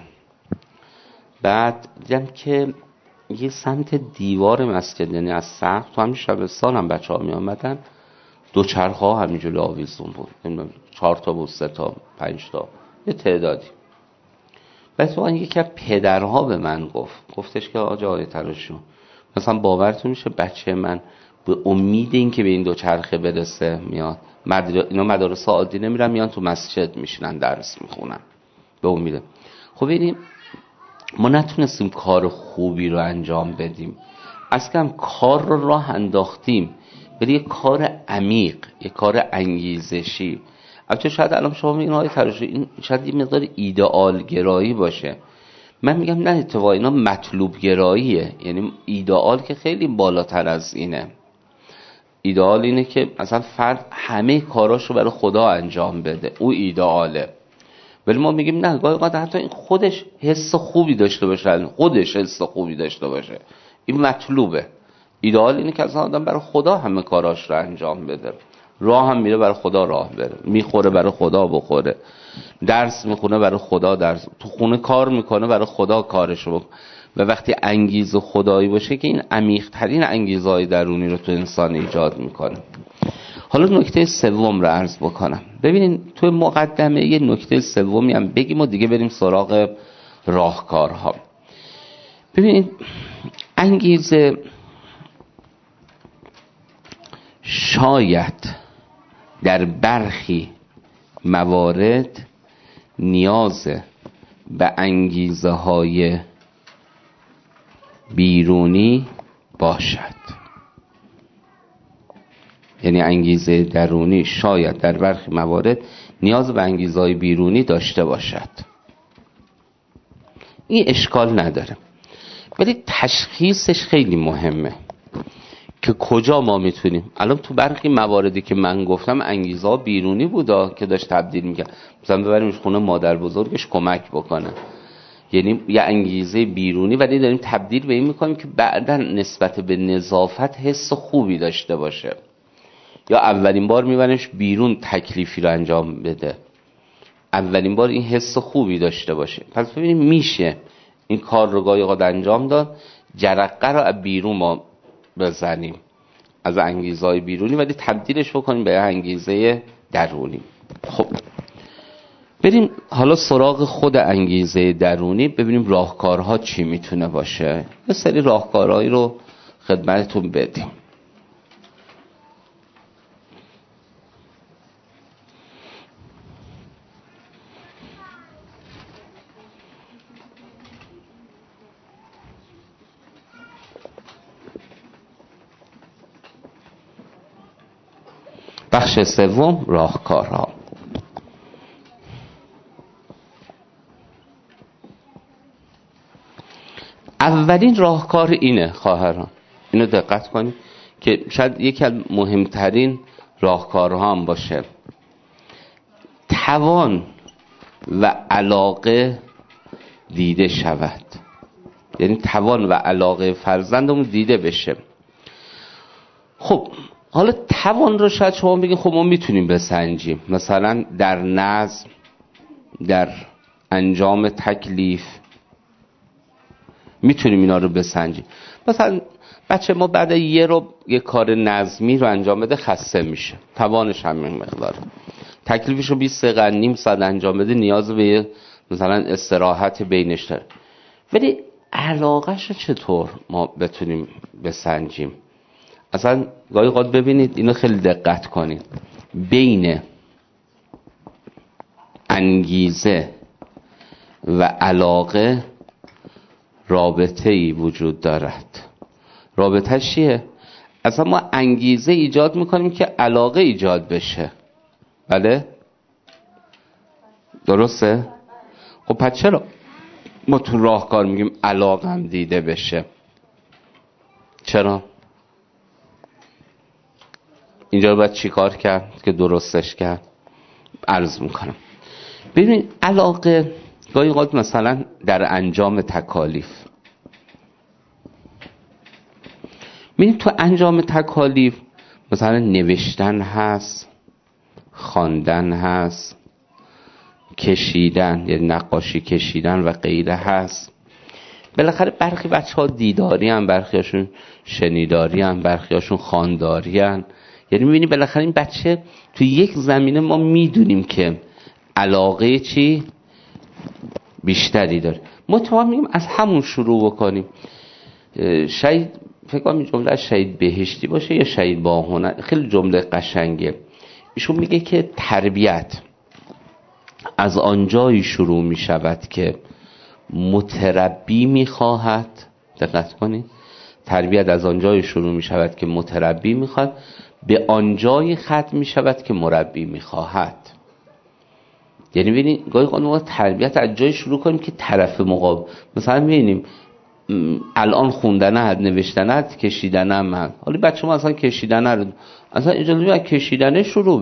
بعد دیدم که یه سمت دیوار مسجد، یعنی از سقف تو همین شبستان هم بچه ها می آمدن، دوچرخه ها همینجوری آویزون بود، 4 تا بود، 3 تا 5 تا یه تعدادی. بعد تو یکی از پدرها به من گفتش که آقای تراشون مثلا باورتون میشه بچه من به امید این که به این دوچرخه برسه میاد اینا مدارس عادی نمیرن، میان تو مسجد میشینن درس میخونن به امیده. خب ببینیم ما نتونستیم کار خوبی رو انجام بدیم، اصلا کار رو راه انداختیم ولی یه کار عمیق، یه کار انگیزشی. البته شاید الان شما میگین آقای تراشی این شاید یه مقدار ایدئال گرایی باشه. من میگم نه، اتفاقا اینا مطلوب گراییه. یعنی ایدئال که خیلی بالاتر از اینه. ایدئال اینه که مثلا فرد همه کاراشو برای خدا انجام بده، او ایدئاله. ولی ما میگیم نه، گاهی اوقات حتی این خودش حس خوبی داشته باشه، خودش حس خوبی داشته باشه، این مطلوبه. ایدئال اینه که اصلا آدم برای خدا همه کاراش رو انجام بده، راه هم میره برای خدا راه بره، میخوره برای خدا بخوره، درس میخونه برای خدا درس، تو خونه کار میکنه برای خدا کارشو. و وقتی انگیزه خدایی باشه که این عمیق ترین انگیزهای درونی رو تو انسان ایجاد میکنه. حالا نکته سوم رو عرض بکنم. ببینین تو مقدمه یه نکته سومی هم بگیم و دیگه بریم سراغ راهکارها. ببینین انگیزه شاید در برخی موارد نیاز به انگیزه های بیرونی باشد. یعنی انگیزه درونی شاید در برخی موارد نیاز به انگیزه های بیرونی داشته باشد. این اشکال نداره، ولی تشخیصش خیلی مهمه که کجا ما میتونیم. الان تو برخی مواردی که من گفتم انگیزه ها بیرونی بودا که داشت تبدیل میکنه، مثلا ببریمش خونه مادر بزرگش کمک بکنه، یعنی یه انگیزه بیرونی، ولی داریم تبدیل به این میکنیم که بعداً نسبت به نظافت حس خوبی داشته باشه، یا اولین بار میبرنش بیرون تکلیفی رو انجام بده، اولین بار این حس خوبی داشته باشه. پس ببینیم میشه این کار رو گاهی اوقات انجام داد، جرقه رو از بیرون ما بزنیم، از انگیزهای بیرونی، ولی تبدیلش بکنیم به انگیزه درونی. خب بریم حالا سراغ خود انگیزه درونی، ببینیم راهکارها چی میتونه باشه. یه سری راهکارهایی رو خدمتتون بدیم. بخش سوم، راهکارها. اولین راهکار اینه خواهران، اینو دقت کنید که شاید یکی از مهمترین راهکارها هم باشه. توان و علاقه دیده شود، یعنی توان و علاقه فرزندمون دیده بشه. خب حالا توان رو شاید شما بگید خب ما میتونیم بسنجیم، مثلا در نظم، در انجام تکلیف میتونیم اینا رو بسنجیم. مثلا بچه ما بعد یه کار نظمی رو انجام بده خسته میشه، توانش همین مقداره. تکلیفش رو 20 دقیقه نیم ساعت انجام بده نیاز به مثلا استراحت بینش داره. ولی علاقهش رو چطور ما بتونیم بسنجیم؟ اصلا گاهی اوقات ببینید اینو خیلی دقت کنید، بین انگیزه و علاقه رابطه‌ای وجود دارد. رابطه چیه؟ اصلا ما انگیزه ایجاد میکنیم که علاقه ایجاد بشه. بله؟ درسته؟ خب پس چرا ما تو راهکار میگیم علاقه هم دیده بشه؟ چرا؟ اینجا رو باید چی کار کرد که درستش کرد؟ عرض میکنم. ببین علاقه گاهی اوقات مثلا در انجام تکالیف، ببین تو انجام تکالیف مثلا نوشتن هست، خواندن هست، کشیدن یعنی نقاشی کشیدن و غیره هست. بالاخره برخی بچه ها دیداری هم، برخی هاشون شنیداری هم، برخی هاشون خوانداری هم. یعنی میبینی بالاخره این بچه تو یک زمینه ما میدونیم که علاقه چی بیشتری داره. ما تو میگیم از همون شروع بکنیم. شاید فکر کنم این جمله شاید بهشتی باشه یا شاید باهنر، خیلی جمله قشنگه. ایشون میگه که تربیت از آنجایی شروع میشود که متربی میخواهد. دقت کنید، تربیت از آنجایی شروع میشود که متربی میخواهد، به آنجایی ختم میشود که مربی میخواهد. یعنی ببینید گاهی ما تربیت از جایی شروع کنیم که طرف مقابل، مثلا میبینیم الان خوندن هست، نوشتن هست، کشیدن هم هست. حالا بچه ما اصلا کشیدن هست، اصلا اجازه باید کشیدنه شروع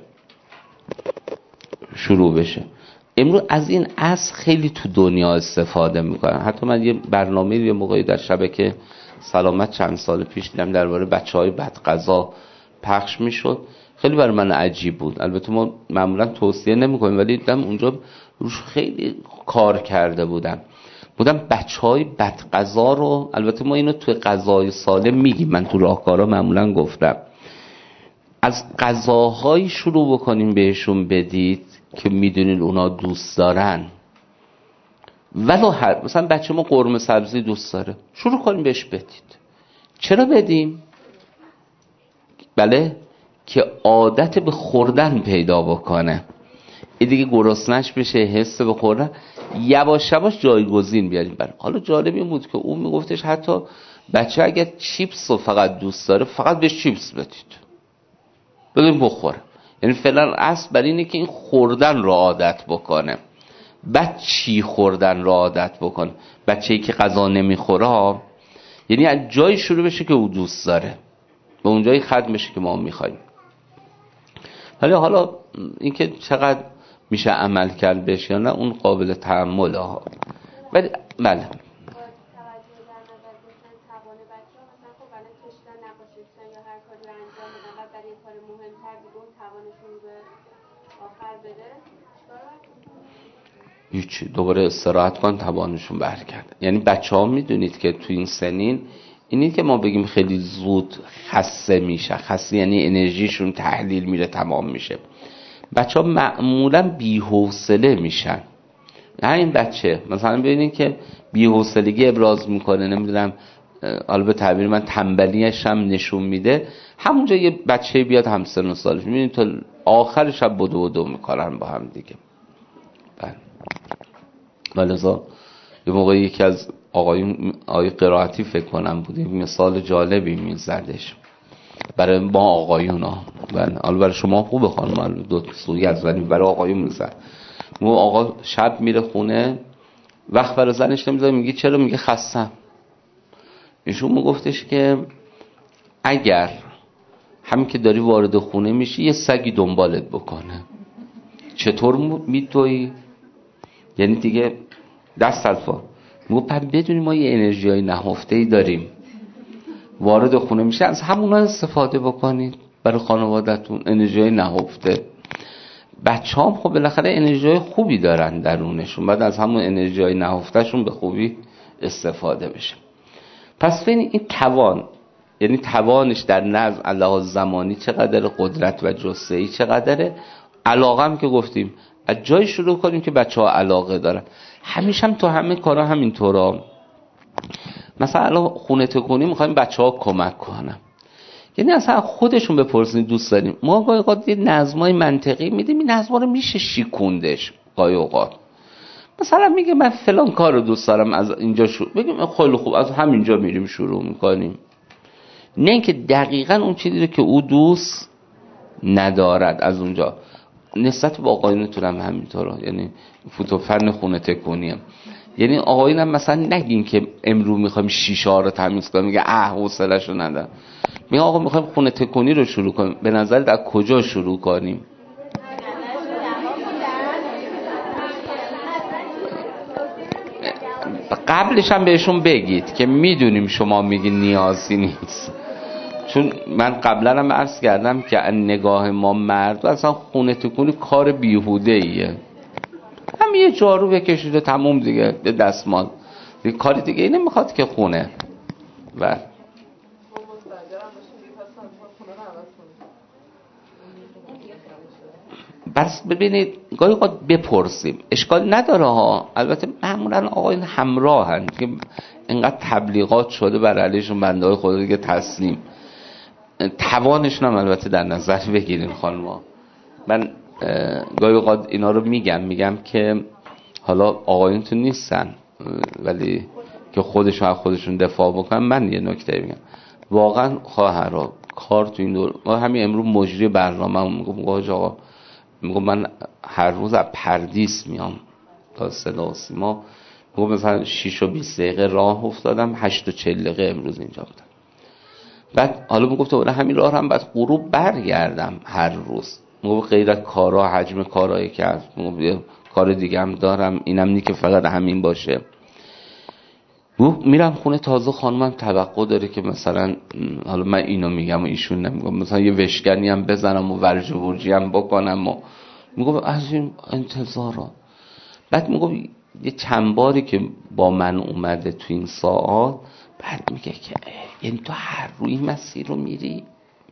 بشه. امروز از این اصل خیلی تو دنیا استفاده میکنن. حتی من یه برنامه یه موقعی در شبکه سلامت چند سال پیش دیدم درباره بچهای بدغذا پخش میشد. خیلی برای من عجیب بود. البته ما معمولا توصیه نمیکنیم، ولی دیدم اونجا روش خیلی کار کرده بودن بچهای بدغذا رو. البته ما اینو توی غذای سالم میگیم، من تو راهکارا معمولا گفتم از غذاهایی شروع بکنیم بهشون بدید که میدونین اونا دوست دارن. ولو مثلا بچه ما قرمه سبزی دوست داره، شروع کنیم بهش بدید. چرا بدیم؟ بله، که عادت به خوردن پیدا بکنه، این دیگه گرسنش بشه، حس به خوردن، یواش یواش جایگزین بیاریم. حالا جالب این بود که اون میگفتش حتی بچه اگر چیپس رو فقط دوست داره فقط بهش چیپس بدید بخوره. یعنی فعلا اصل بر اینه که این خوردن رو عادت بکنه. بعد چی خوردن رو عادت بکنه؟ بچه‌ای که غذا نمیخوره یعنی از جایی شروع بشه که او دوست داره، به اون جایی ختم بشه که ما میخوایم. حالا اینکه چقدر میشه عمل کرد بهش یا نه اون قابل تأمله ها. ولی بله هیچ، دوباره استراحت کن توانشون برگرد. یعنی بچه ها میدونید که تو این سنین اینی که ما بگیم خیلی زود خسته میشه، خسته یعنی انرژیشون تحلیل میره، تمام میشه. بچه ها معمولا بی‌حوصله میشن. همین بچه مثلا ببینید که بی‌حوصلگی ابراز میکنه، نمیدونم حالا به تعبیر من تنبلیش هم نشون میده، همونجا یه بچه بیاد همسن و سالش میبینید تا آخر شب بدو میکنن با هم دیگه. ولذا یه موقع یکی از آقایون قرائتی فکر کنم بود، مثال جالبی میزدش برای ما آقایون ها، حالا برای شما خوبه خانم، دو سوی از ولی برای آقایون میزد. آقا شب میره خونه، وقت برای زنش نمیذاره، میگه چرا؟ میگه خستم. ایشون میگفتش که اگر همین که داری وارد خونه میشی یه سگی دنبالت بکنه چطور میتویی؟ یعنی دیگه دست الفا. میگه بدونی ما یه انرژی های نهفته‌ای داریم، وارد خونه میشه از همونا استفاده بکنید برای خانواده‌تون. انرژی های نهفته. بچه هم خب بالاخره انرژی های خوبی دارن درونشون، بعد از همون انرژی های نهفتهشون به خوبی استفاده بشه. پس ببینید این توان، یعنی توانش در نظم الله زمانی چقدر، قدرت و جسه‌ای چقدره، علاقه هم که گفتیم از جای شروع کنیم که بچه ها علاقه دارن. همیشه هم تو همه کارا همینطورا. مثلا الان خونه تکونی میخوایم بچه ها کمک کنن، یعنی اصلا خودشون بپرسین دوست داریم. ما گاهی اوقات یه نظمای منطقی میدیم، این نظما رو میشه شیکوندش گاهی اوقات. مثلا میگه من فلان کار رو دوست دارم، از اینجا شروع بگیم خیلی خوب از همینجا میریم شروع میکنیم، نه اینکه دقیقاً اون چیزی رو که او دوست ندارد از اونجا. نسبت به آقایونتون هم همینطوره، یعنی فوتوفن خونه تکونیه. یعنی آقایون هم مثلا نگین که امروز میخوایم شیشه ها رو تمیز کنیم، میگه حوصله‌شو ندارم. میگه آقا میخوایم خونه تکونی رو شروع کنیم، به نظرت از کجا شروع کنیم؟ قبلش هم بهشون بگید که میدونیم شما میگین نیازی نیست، چون من قبلا هم عرض کردم که نگاه ما مرد اصلا خونه تکونی کار بیهوده ایه، هم یه جارو بکشید و تموم دیگه، دستمال دیگه، کاری دیگه اینه میخواد که خونه. و بس ببینید گاهی اوقات بپرسیم اشکال نداره ها. البته معمولا آقایون همراهن که اینقدر تبلیغات شده بر علیشون، بنده های خدا دیگه تسلیم. توانشون هم البته در نظر بگیرین خانما. من گاهی اوقات اینا رو میگم که حالا آقایون تو نیستن ولی که خودشون دفاع بکنن. من یه نکته میگم، واقعا خواهرها کار تو این دور، ما همین امروز مجری برنامه میگم آقا، میگم من هر روز از پردیس میام تا صدا و سیما، میگم مثلا 6 و 20 دقیقه راه افتادم، 8 و 40 دقیقه امروز اینجا بودم. بعد حالا میگفت ولی همین راه هم بعد غروب برگردم هر روز. میگم غیر از کارا، حجم کارایی که هست، میگم کار دیگه هم دارم، اینم نی که فقط همین باشه. میرم خونه، تازه خانمم توقع داره که مثلا حالا من اینو میگم و ایشون نمیگم، مثلا یه وشکنی هم بزنم و ورج و ورجی هم بکنم و میگم از این انتظارا. بعد میگم یه چند باری که با من اومده تو این ساعت، بعد میگه که یعنی تو هر روی مسیر رو میری،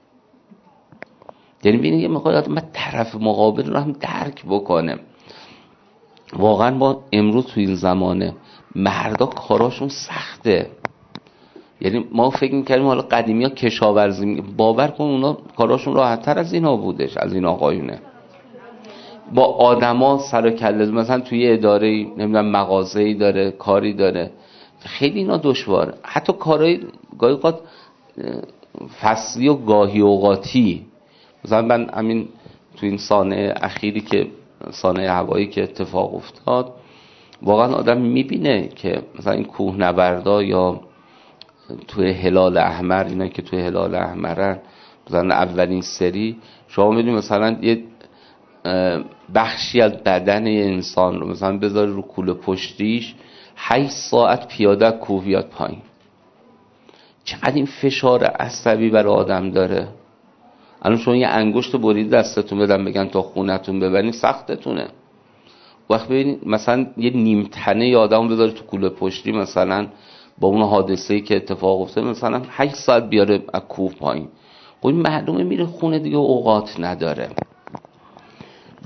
یعنی ببینید یه مقدار من طرف مقابل رو هم درک بکنم. واقعا با امروز تو این زمانه مردا کاراشون سخته. یعنی ما فکر می‌کردیم حالا قدیمی‌ها کشاورزی، باور کن اونا کاراشون راحت‌تر از اینا بودش، از این آقایونه. با آدما سر و کله، مثلا توی اداره نمیدونم مغازه‌ای داره، کاری داره، خیلی اینا دشواره. حتی کارهای گاهی اوقات فصلی و گاهی اوقاتی، مثلا من همین تو این سانحه اخیری که سانحه هوایی که اتفاق افتاد، واقعا آدم میبینه که مثلا این کوهنوردا یا توی هلال احمر، اینا که توی هلال احمرن، مثلا اولین سری شما میدونید مثلا یه بخشی از بدن یه انسان رو مثلا بذاره رو کوله پشتیش 8 ساعت پیاده کوه بیاد پایین. چقدر این فشار عصبی برای آدم داره. الان شما یه انگشت برید دستتون بدن بگن تا خونتون ببرین، سختتونه. وقت ببینید مثلا یه نیم تنه یه آدم بذاره تو کوله پشتی، مثلا با اون حادثه‌ای که اتفاق افتاد مثلا 8 ساعت بیاره از کوه پایین، خب این معلومه میره خونه دیگه، اوقات نداره.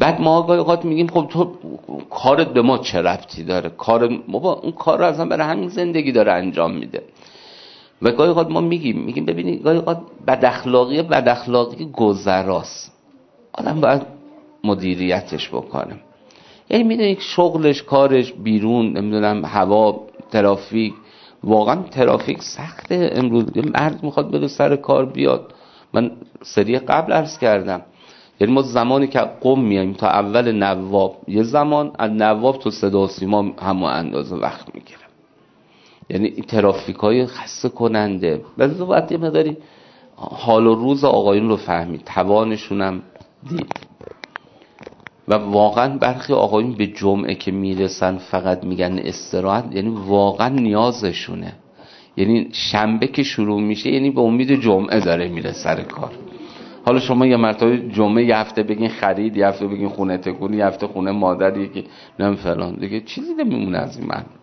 بعد ما گاهی اوقات میگیم خب تو کارت به ما چه ربطی داره، کار بابا اون کار رو اصلا برای همین زندگی داره انجام میده. و گاهی اوقات ما میگیم ببینید گاهی اوقات بد اخلاقی گذراست، آدم باید مدیریتش بکنه. یعنی میدونید شغلش، کارش، بیرون، نمیدونم هوا، ترافیک، واقعا ترافیک سخته امروز. یه مرد میخواد بره سر کار بیاد، من سری قبل عرض کردم، یعنی ما زمانی که قم میایم تا اول نواب یه زمان، از نواب تو صدا و سیما همون اندازه وقت میگیره. یعنی این ترافیک های خسته کننده. لذا باید یه مقداری حال و روز آقایون رو فهمید، توانشونم دید. و واقعا برخی آقایون به جمعه که میرسن فقط میگن استراحت، یعنی واقعا نیازشونه. یعنی شنبه که شروع میشه یعنی به امید جمعه داره میره سر کار. حالا شما یه مرتبه جمعه یه هفته بگین خرید، یه هفته بگین خونه تکونی، یه هفته خونه مادر، یکی نم فلان، دیگه چیزی نمیمونه از این من.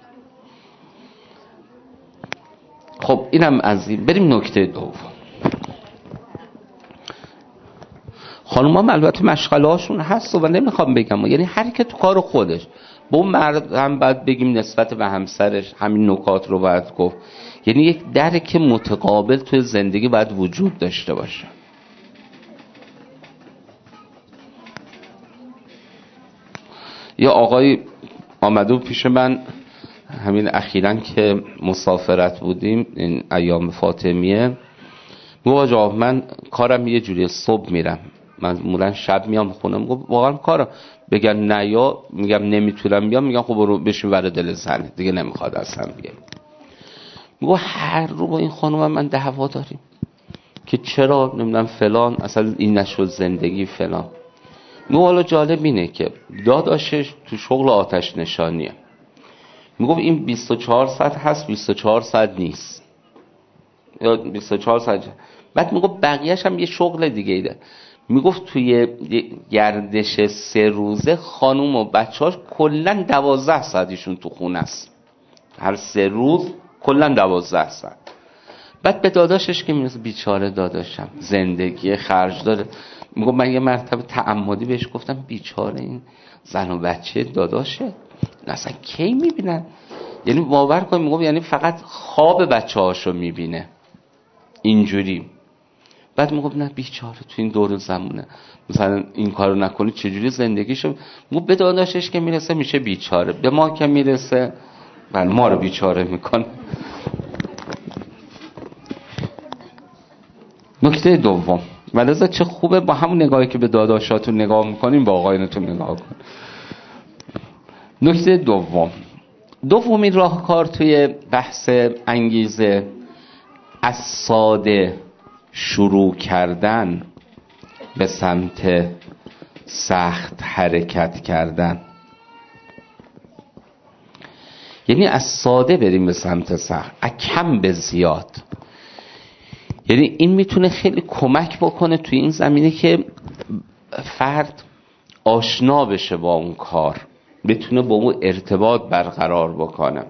خب اینم از این. بریم نکته دوم. خانوما البته مشغله هاشون هست و نمیخوام بگم، یعنی هر کی تو کار خودش. با اون مرد هم باید بگیم نسبت به همسرش همین نکات رو باید گفت. یعنی یک درک متقابل توی زندگی باید وجود داشته باشه. یا آقای آمده و پیش من همین اخیراً که مسافرت بودیم این ایام فاطمیه، میگه آقا من کارم یه جوری صبح میرم، من معمولا شب میام خونه. میگم واقعا کارم، بگن نه یا میگم نمیتونم بیام، میگم خب برو بشین ور دل زنه دیگه نمیخواد اصلا بیام. میگه هر رو با این خانم من دعوا داریم که چرا نمیدونم فلان، اصلا این نشد زندگی فلان. میگه حالا جالب اینه که داداشش تو شغل آتش نشانیه. میگه این 24 ساعت هست 24 ساعت نیست، یا 24 ساعت. بعد میگه بقیه‌اش هم یه شغل دیگه ایده. میگفت توی گردش 3 روزه خانوم و بچه‌هاش کلا 12 ساعتشون تو خونه است، هر 3 روز کلا 12 ساعت. بعد به داداشش که میرسه، بیچاره داداشم زندگی خرج داره. میگم من یه مرتبه تعمدی بهش گفتم بیچاره این زن و بچه داداشه اصلا کی میبینن، یعنی باور کن میگم یعنی فقط خواب بچه‌هاشو میبینه اینجوری. بعد میگم نه بیچاره تو این دور زمونه مثلا این کارو نکنی چجوری زندگیشو. میگم به داداشش که میرسه میشه بیچاره، به ما که میرسه من ما رو بیچاره میکنه. نکته دوم، ولذا چه خوبه با همون نگاهی که به داداشاتون نگاه میکنین با آقایانتون نگاه کن. نکته دومین راهکار توی بحث انگیزه، از ساده شروع کردن به سمت سخت حرکت کردن. یعنی از ساده بریم به سمت سخت، از کم به زیاد. یعنی این میتونه خیلی کمک بکنه توی این زمینه که فرد آشنا بشه با اون کار، بتونه با اون ارتباط برقرار بکنه.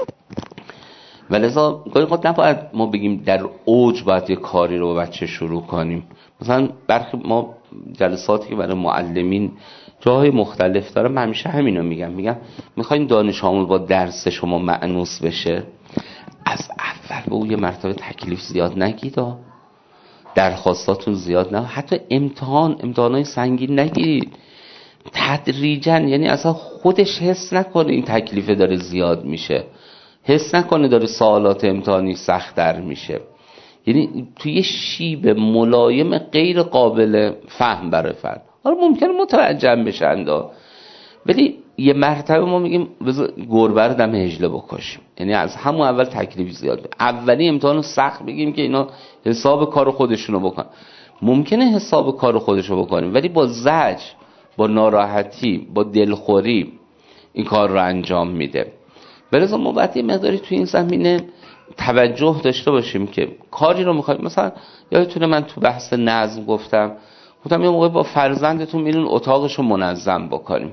ولذا گاهی نباید ما بگیم در اوج باید یه کاری رو با بچه شروع کنیم. مثلا برخی ما جلساتی که برای معلمین جاهای مختلف داره، من همیشه همینو میگم میخواین دانش آموز با درس شما مأنوس بشه، از اول به اون یه مرتبه تکلیف زیاد نگید، درخواستاتون زیاد نه، حتی امتحانای سنگین نگیرید، تدریجا. یعنی اصلا خودش حس نکنه این تکلیف داره زیاد میشه، حس نکنه داره سوالات امتحانی سخت‌تر میشه. یعنی توی شیب ملایم غیر قابل فهم برای فرد. حالا ممکنه متوجه بشن، ولی یه مرتبه ما میگیم گربه رو دم هجله بکشیم. یعنی از همون اول تکلیف زیاد، اولی امتحانو سخت بگیم که اینا حساب کار خودشونو بکن. ممکنه حساب کار خودشو بکنیم ولی با زجر، با ناراحتی، با دلخوری این کار رو انجام میده. بلکه ما باید یه مقداری توی این زمینه توجه داشته باشیم که کاری رو میخوایم. مثلا یادتونه من تو بحث نظم گفتم یه موقع با فرزندتون میرین اتاقشو منظم بکنیم،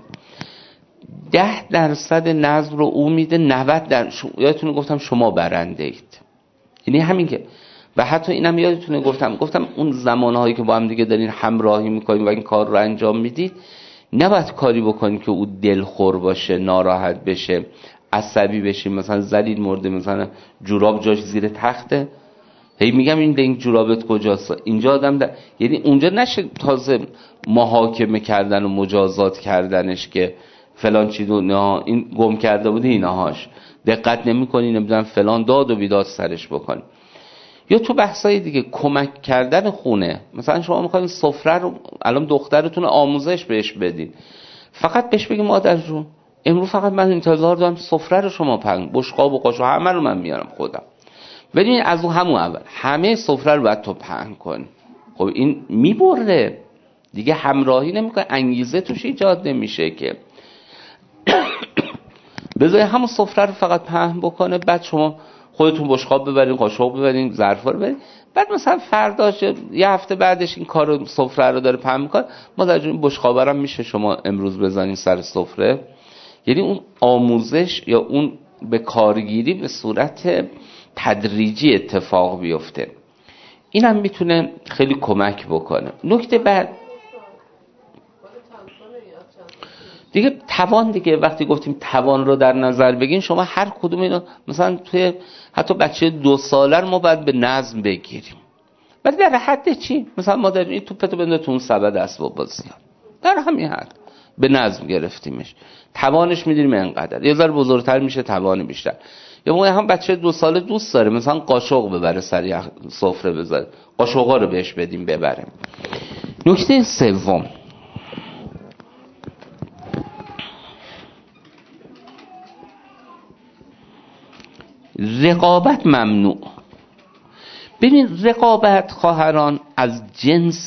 10% نظم رو او میده، 90 یادتونه گفتم شما برنده اید. یعنی همین که، و حتی اینم یادتونه گفتم اون زمانهایی که با هم دیگه دارین همراهی میکنین و این کار رو انجام میدید، نباید کاری بکنی که او دلخور باشه، ناراحت بشه، عصبی بشی. مثلا ذلیل مرده، مثلا جوراب جاش زیر تخته، هی میگم این جورابت کجاست؟ اینجا آدم یعنی اونجا نشه تازه محاکمه کردن و مجازات کردنش که فلان چی این گم کرده بوده اینهاش دقت نمی‌کنی، نمیدونم فلان داد و بیداد سرش بکنی. یا تو بحثای دیگه کمک کردن خونه، مثلا شما می‌خواید سفره رو الان دخترتون آموزش بهش بدین، فقط بهش بگید مادر جون امروز فقط من انتظار دارم سفره رو شما بشقاب و قاشق همه رو من میارم خودم. ببین از اون همون اول همه سفره رو باید تو پهن کنی. خب این میبره دیگه، همراهی نمیکنه، انگیزه توش ایجاد نمیشه که بذاری همون سفره رو فقط پهن بکنه، بعد شما خودتون بشقاب ببرین، قاشق ببرین، ظرفا رو ببرین، بعد مثلا فرداش یه هفته بعدش این کارو سفره رو داره پهن میکنه، مادر جون بشقاب هم میشه شما امروز بزنین سر سفره. یعنی اون آموزش یا اون به کارگیری به صورت تدریجی اتفاق بیفته، این هم میتونه خیلی کمک بکنه. نکته بعد دیگه توان دیگه، وقتی گفتیم توان رو در نظر بگین، شما هر کدوم اینو مثلا توی حتی بچه 2 ساله رو ما باید به نظم بگیریم، ولی در حد چی؟ مثلا ما در این توپتو بنده تو اون سبد اسباب بازی ها، در همین حد به نظم گرفتیمش، توانش میدونیم اینقدر، یه ذره بزرگتر میشه توان بیشتر. یا ما هم بچه 2 ساله دوست داره مثلا قاشق ببره سر سفره بذاره، قاشقا رو بهش بدیم ببره. نکته سوم، رقابت ممنوع. ببین رقابت خواهران از جنس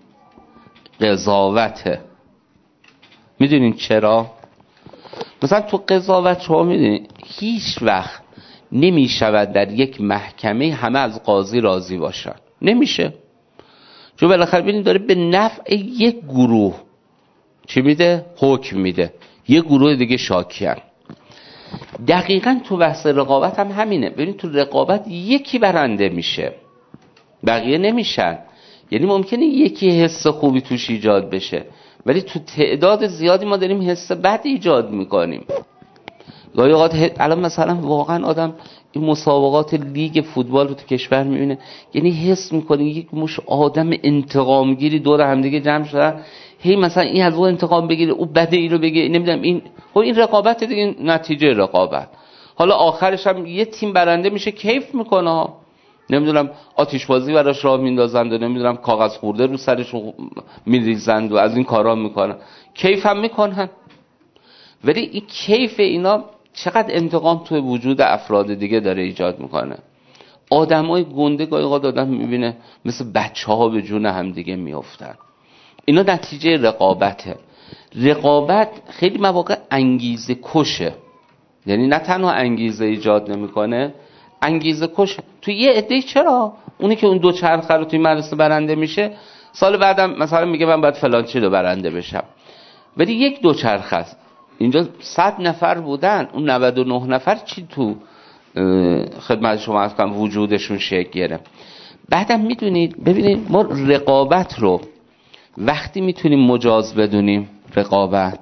قضاوته. میدونین چرا؟ مثلا تو قضاوت شما میدونین هیچ وقت نمیشود در یک محکمه همه از قاضی راضی باشن، نمیشه، چون بالاخره ببینید داره به نفع یک گروه چی میده؟ حکم میده، یک گروه دیگه شاکیان. دقیقاً تو بحث رقابت هم همینه. ببین تو رقابت یکی برنده میشه، بقیه نمیشن. یعنی ممکنه یکی حس خوبی توش ایجاد بشه، ولی تو تعداد زیادی ما داریم حس بد ایجاد میکنیم. گاهی اوقات الان مثلا واقعا آدم این مسابقات لیگ فوتبال رو تو کشور میبینه، یعنی حس میکنه یک مش آدم انتقامگیری دور هم دیگه جمع شدن، هی مثلا این از اون انتقام بگیره، او بده این رو بگه، نمیدونم این. خب این رقابت دیگه، نتیجه رقابت. حالا آخرش هم یه تیم برنده میشه، کیف میکنه، نمیدونم آتش بازی براش راه میندازند و نمیدونم کاغذ خورده رو سرش میریزند و از این کارا میکنن، کیف هم میکنن. ولی این کیف اینا چقدر انتقام توی وجود افراد دیگه داره ایجاد میکنه. آدمای گنده گاهی اوقات آدم میبینه مثل بچه‌ها به جون هم دیگه میافتن. اینا نتیجه رقابته. رقابت خیلی مواقع انگیزه کشه، یعنی نه تنها انگیزه ایجاد نمیکنه، انگیزه کش. تو یه عده چرا اونی که اون 2 چرخه رو توی مدرسه برنده میشه، سال بعدم مثلا میگه من باید فلان چی رو برنده بشم، ولی 1 2 چرخه است. اینجا 100 نفر بودن، اون 99 نفر چی تو خدمت شما عرض کنم وجودشون شکل گرفت. بعدم میدونید ببینید ما رقابت رو وقتی میتونیم مجاز بدونیم، رقابت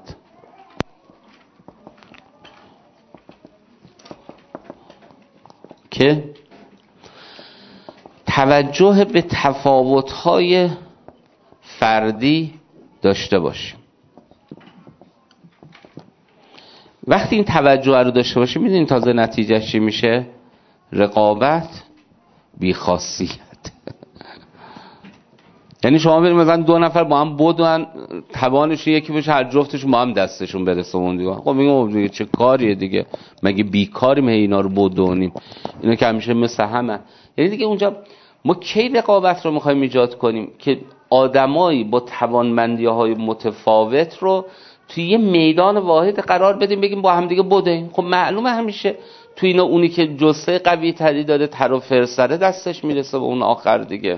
که توجه به تفاوت‌های فردی داشته باشیم. وقتی این توجه رو داشته باشیم، میدونید تازه نتیجهش چی میشه؟ رقابت بی‌خاصیت. یعنی شما بریم مثلا 2 نفر با هم بدون توانش یکی بشه، هر جفتشون با هم دستشون برسه اون دیگه. خب میگم چه کاریه دیگه، مگه بیکاریم اینا رو بدونیم؟ اینا که همیشه مثل همه. یعنی دیگه اونجا ما کی رقابت رو میخوایم ایجاد کنیم که آدمایی با توانمندی‌های متفاوت رو توی یه میدان واحد قرار بدیم، بگیم با هم دیگه بدیم. خب معلومه همیشه توی اینا اونی که جسه قوی تری داره تر و فرسره دستش میرسه به اون آخر دیگه.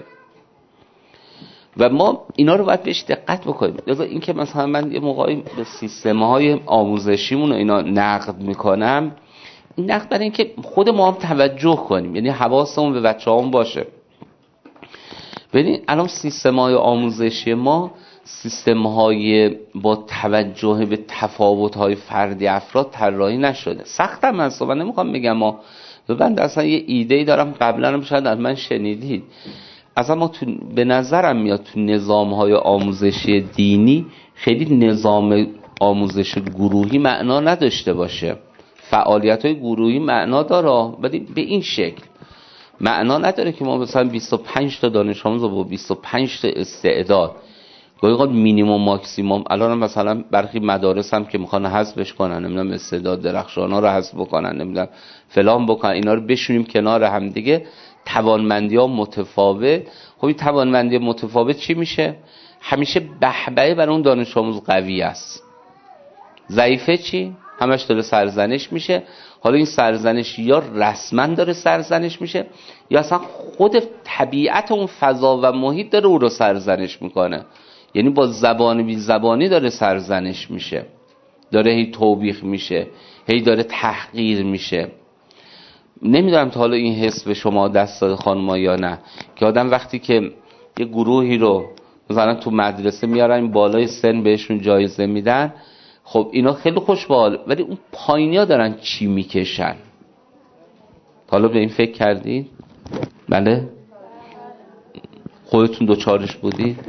و ما اینا رو باید بهش دقت بکنیم. لذا این که مثلا من یه موقعی به سیستم‌های آموزشیمون اینا نقد میکنم، این نقد برای این که خود ما هم توجه کنیم، یعنی حواسمون به بچه‌هامون باشه. ببین الان سیستم‌های آموزشی ما سیستم های با توجه به تفاوت های فردی افراد طراحی نشده. سختم هست، من نمیخوام بگم من اصلا یه ایده‌ای دارم، قبلا هم شاید از من شنیدید. اصلا ما به نظرم میاد تو نظام های آموزشی دینی خیلی نظام آموزش گروهی معنا نداشته باشه. فعالیت های گروهی معنا داره، ولی به این شکل معنا نداره که ما مثلا 25 تا دانش آموز با 25 تا استعداد، گاهی اوقات مینیمم ماکسیمم، الان مثلا برخی مدارس هم که میخوان حذفش کنن، نمیدونم استعداد درخشانا رو حذف بکنن، نمیدونم فلان بکنن، اینا رو بشونیم کنار هم دیگه، توانمندی‌ها متفاوت. خب این توانمندی متفاوت چی میشه؟ همیشه بهبهه برای اون دانش آموز قوی است، ضعیفه چی؟ همش داره سرزنش میشه. حالا این سرزنش یا رسما داره سرزنش میشه، یا اصلا خود طبیعت اون فضا و محیط داره او رو سرزنش میکنه. یعنی با زبان بی زبانی داره سرزنش میشه، داره هی توبیخ میشه، هی داره تحقیر میشه. نمیدونم تا حالا این حس به شما دست داده خانم‌ها یا نه، که آدم وقتی که یه گروهی رو مثلا تو مدرسه میارن بالای سن بهشون جایزه میدن، خب اینا خیلی خوشحال، ولی اون پایینیا دارن چی میکشن؟ حالا به این فکر کردید؟ بله؟ خودتون دوچارش بودید؟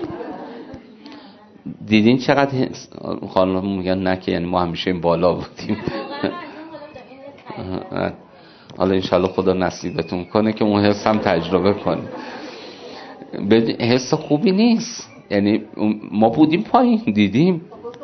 دیدین چقدر خانم میگن نه که یعنی ما همیشه این بالا بودیم. حالا انشالله خدا نصیبتون کنه که اون حس هم تجربه کنید. حس خوبی نیست، یعنی ما بودیم پایین دیدیم.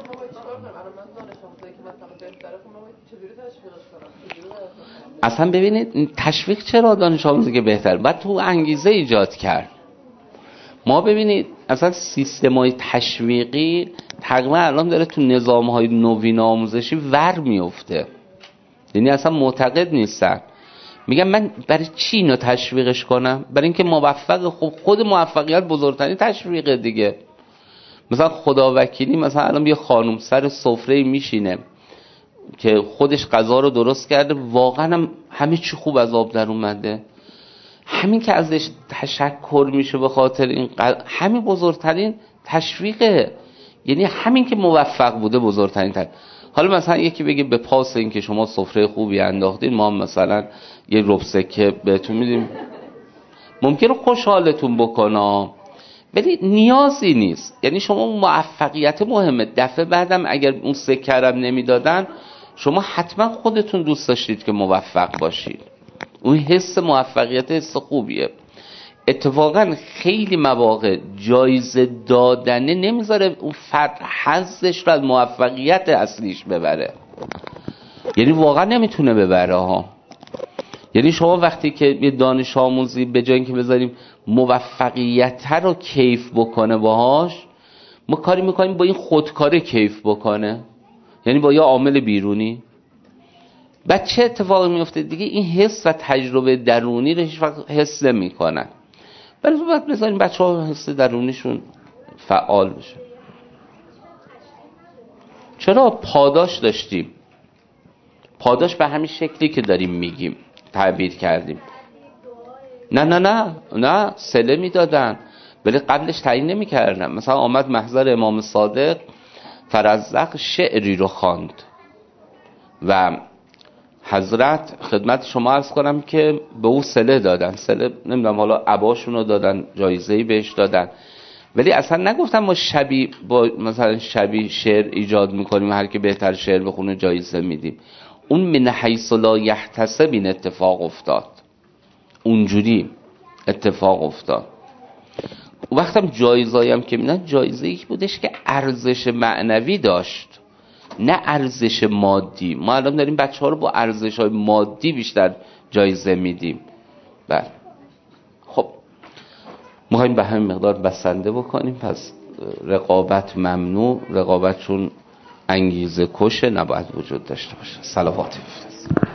اصلا ببینید تشویق چرا دانش آموزی که بهتر، بعد تو انگیزه ایجاد کرد. ما ببینید اصلا سیستم‌های تشویقی تقریبا الان داره تو نظام‌های نوین آموزشی ور میفته، یعنی اصلا معتقد نیستن. میگم من برای چی اینو تشویقش کنم؟ برای اینکه موفق. خب خود موفقیت بزرگترین تشویق دیگه. مثلا خداوکیلی، مثلا الان یه خانم سر سفره میشینه که خودش غذا رو درست کرده، واقعا هم همه چی خوب از آب در اومده، همین که ازش تشکر میشه به خاطر این همین بزرگترین تشویقه. یعنی همین که موفق بوده بزرگترین حالا مثلا یکی بگه به پاس این که شما سفره خوبی انداختین ما مثلا یه ربع سکه بهتون میدیم، ممکنه خوشحالتون بکنه، ولی نیازی نیست. یعنی شما موفقیت مهمه، دفعه بعدم اگر اون سکه رم نمیدادن شما حتما خودتون دوست داشتید که موفق باشید. اون حس موفقیت حس خوبیه. اتفاقا خیلی مواقع جایزه دادنه نمیذاره اون فرد حظش رو از موفقیت اصلیش ببره، یعنی واقعا نمیتونه ببره ها. یعنی شما وقتی که یه دانش آموزی به جای اینکه بذاریم موفقیت رو کیف بکنه باهاش، ما کاری میکنیم با این خودکاره کیف بکنه، یعنی با یه عامل بیرونی. بعد چه اتفاقی میفته دیگه؟ این حس و تجربه درونی رو هیچ وقت حس نمیکنن. ولی باید بذاریم بچه‌ها حس درونیشون فعال بشه. چرا؟ پاداش داشتیم. پاداش به همین شکلی که داریم میگیم تعبیر کردیم. نه سله میدادن، ولی قبلش تعیین نمیکردن. مثلا آمد محضر امام صادق، فرزدق شعری رو خواند و حضرت خدمت شما عرض کنم که به او سله دادن. سله نمیدونم حالا عباشون رو دادن، جایزه‌ای بهش دادن، ولی اصلا نگفتم ما با مثلا شبی شعر ایجاد میکنیم، هر کی بهتر شعر بخونه جایزه میدیم. اون من حیث لا یحتسب این اتفاق افتاد، اونجوری اتفاق افتاد. وقتم جایزه‌ای هم که میدن جایزه‌ای بودش که ارزش معنوی داشت، نه ارزش مادی. ما الان داریم بچه‌ها رو با ارزش‌های مادی بیشتر جایزه میدیم. بله خب می‌خوایم به همین مقدار بسنده بکنیم. پس رقابت ممنوع، رقابت چون انگیزه کشه نباید وجود داشته باشه. صلوات بفرستید.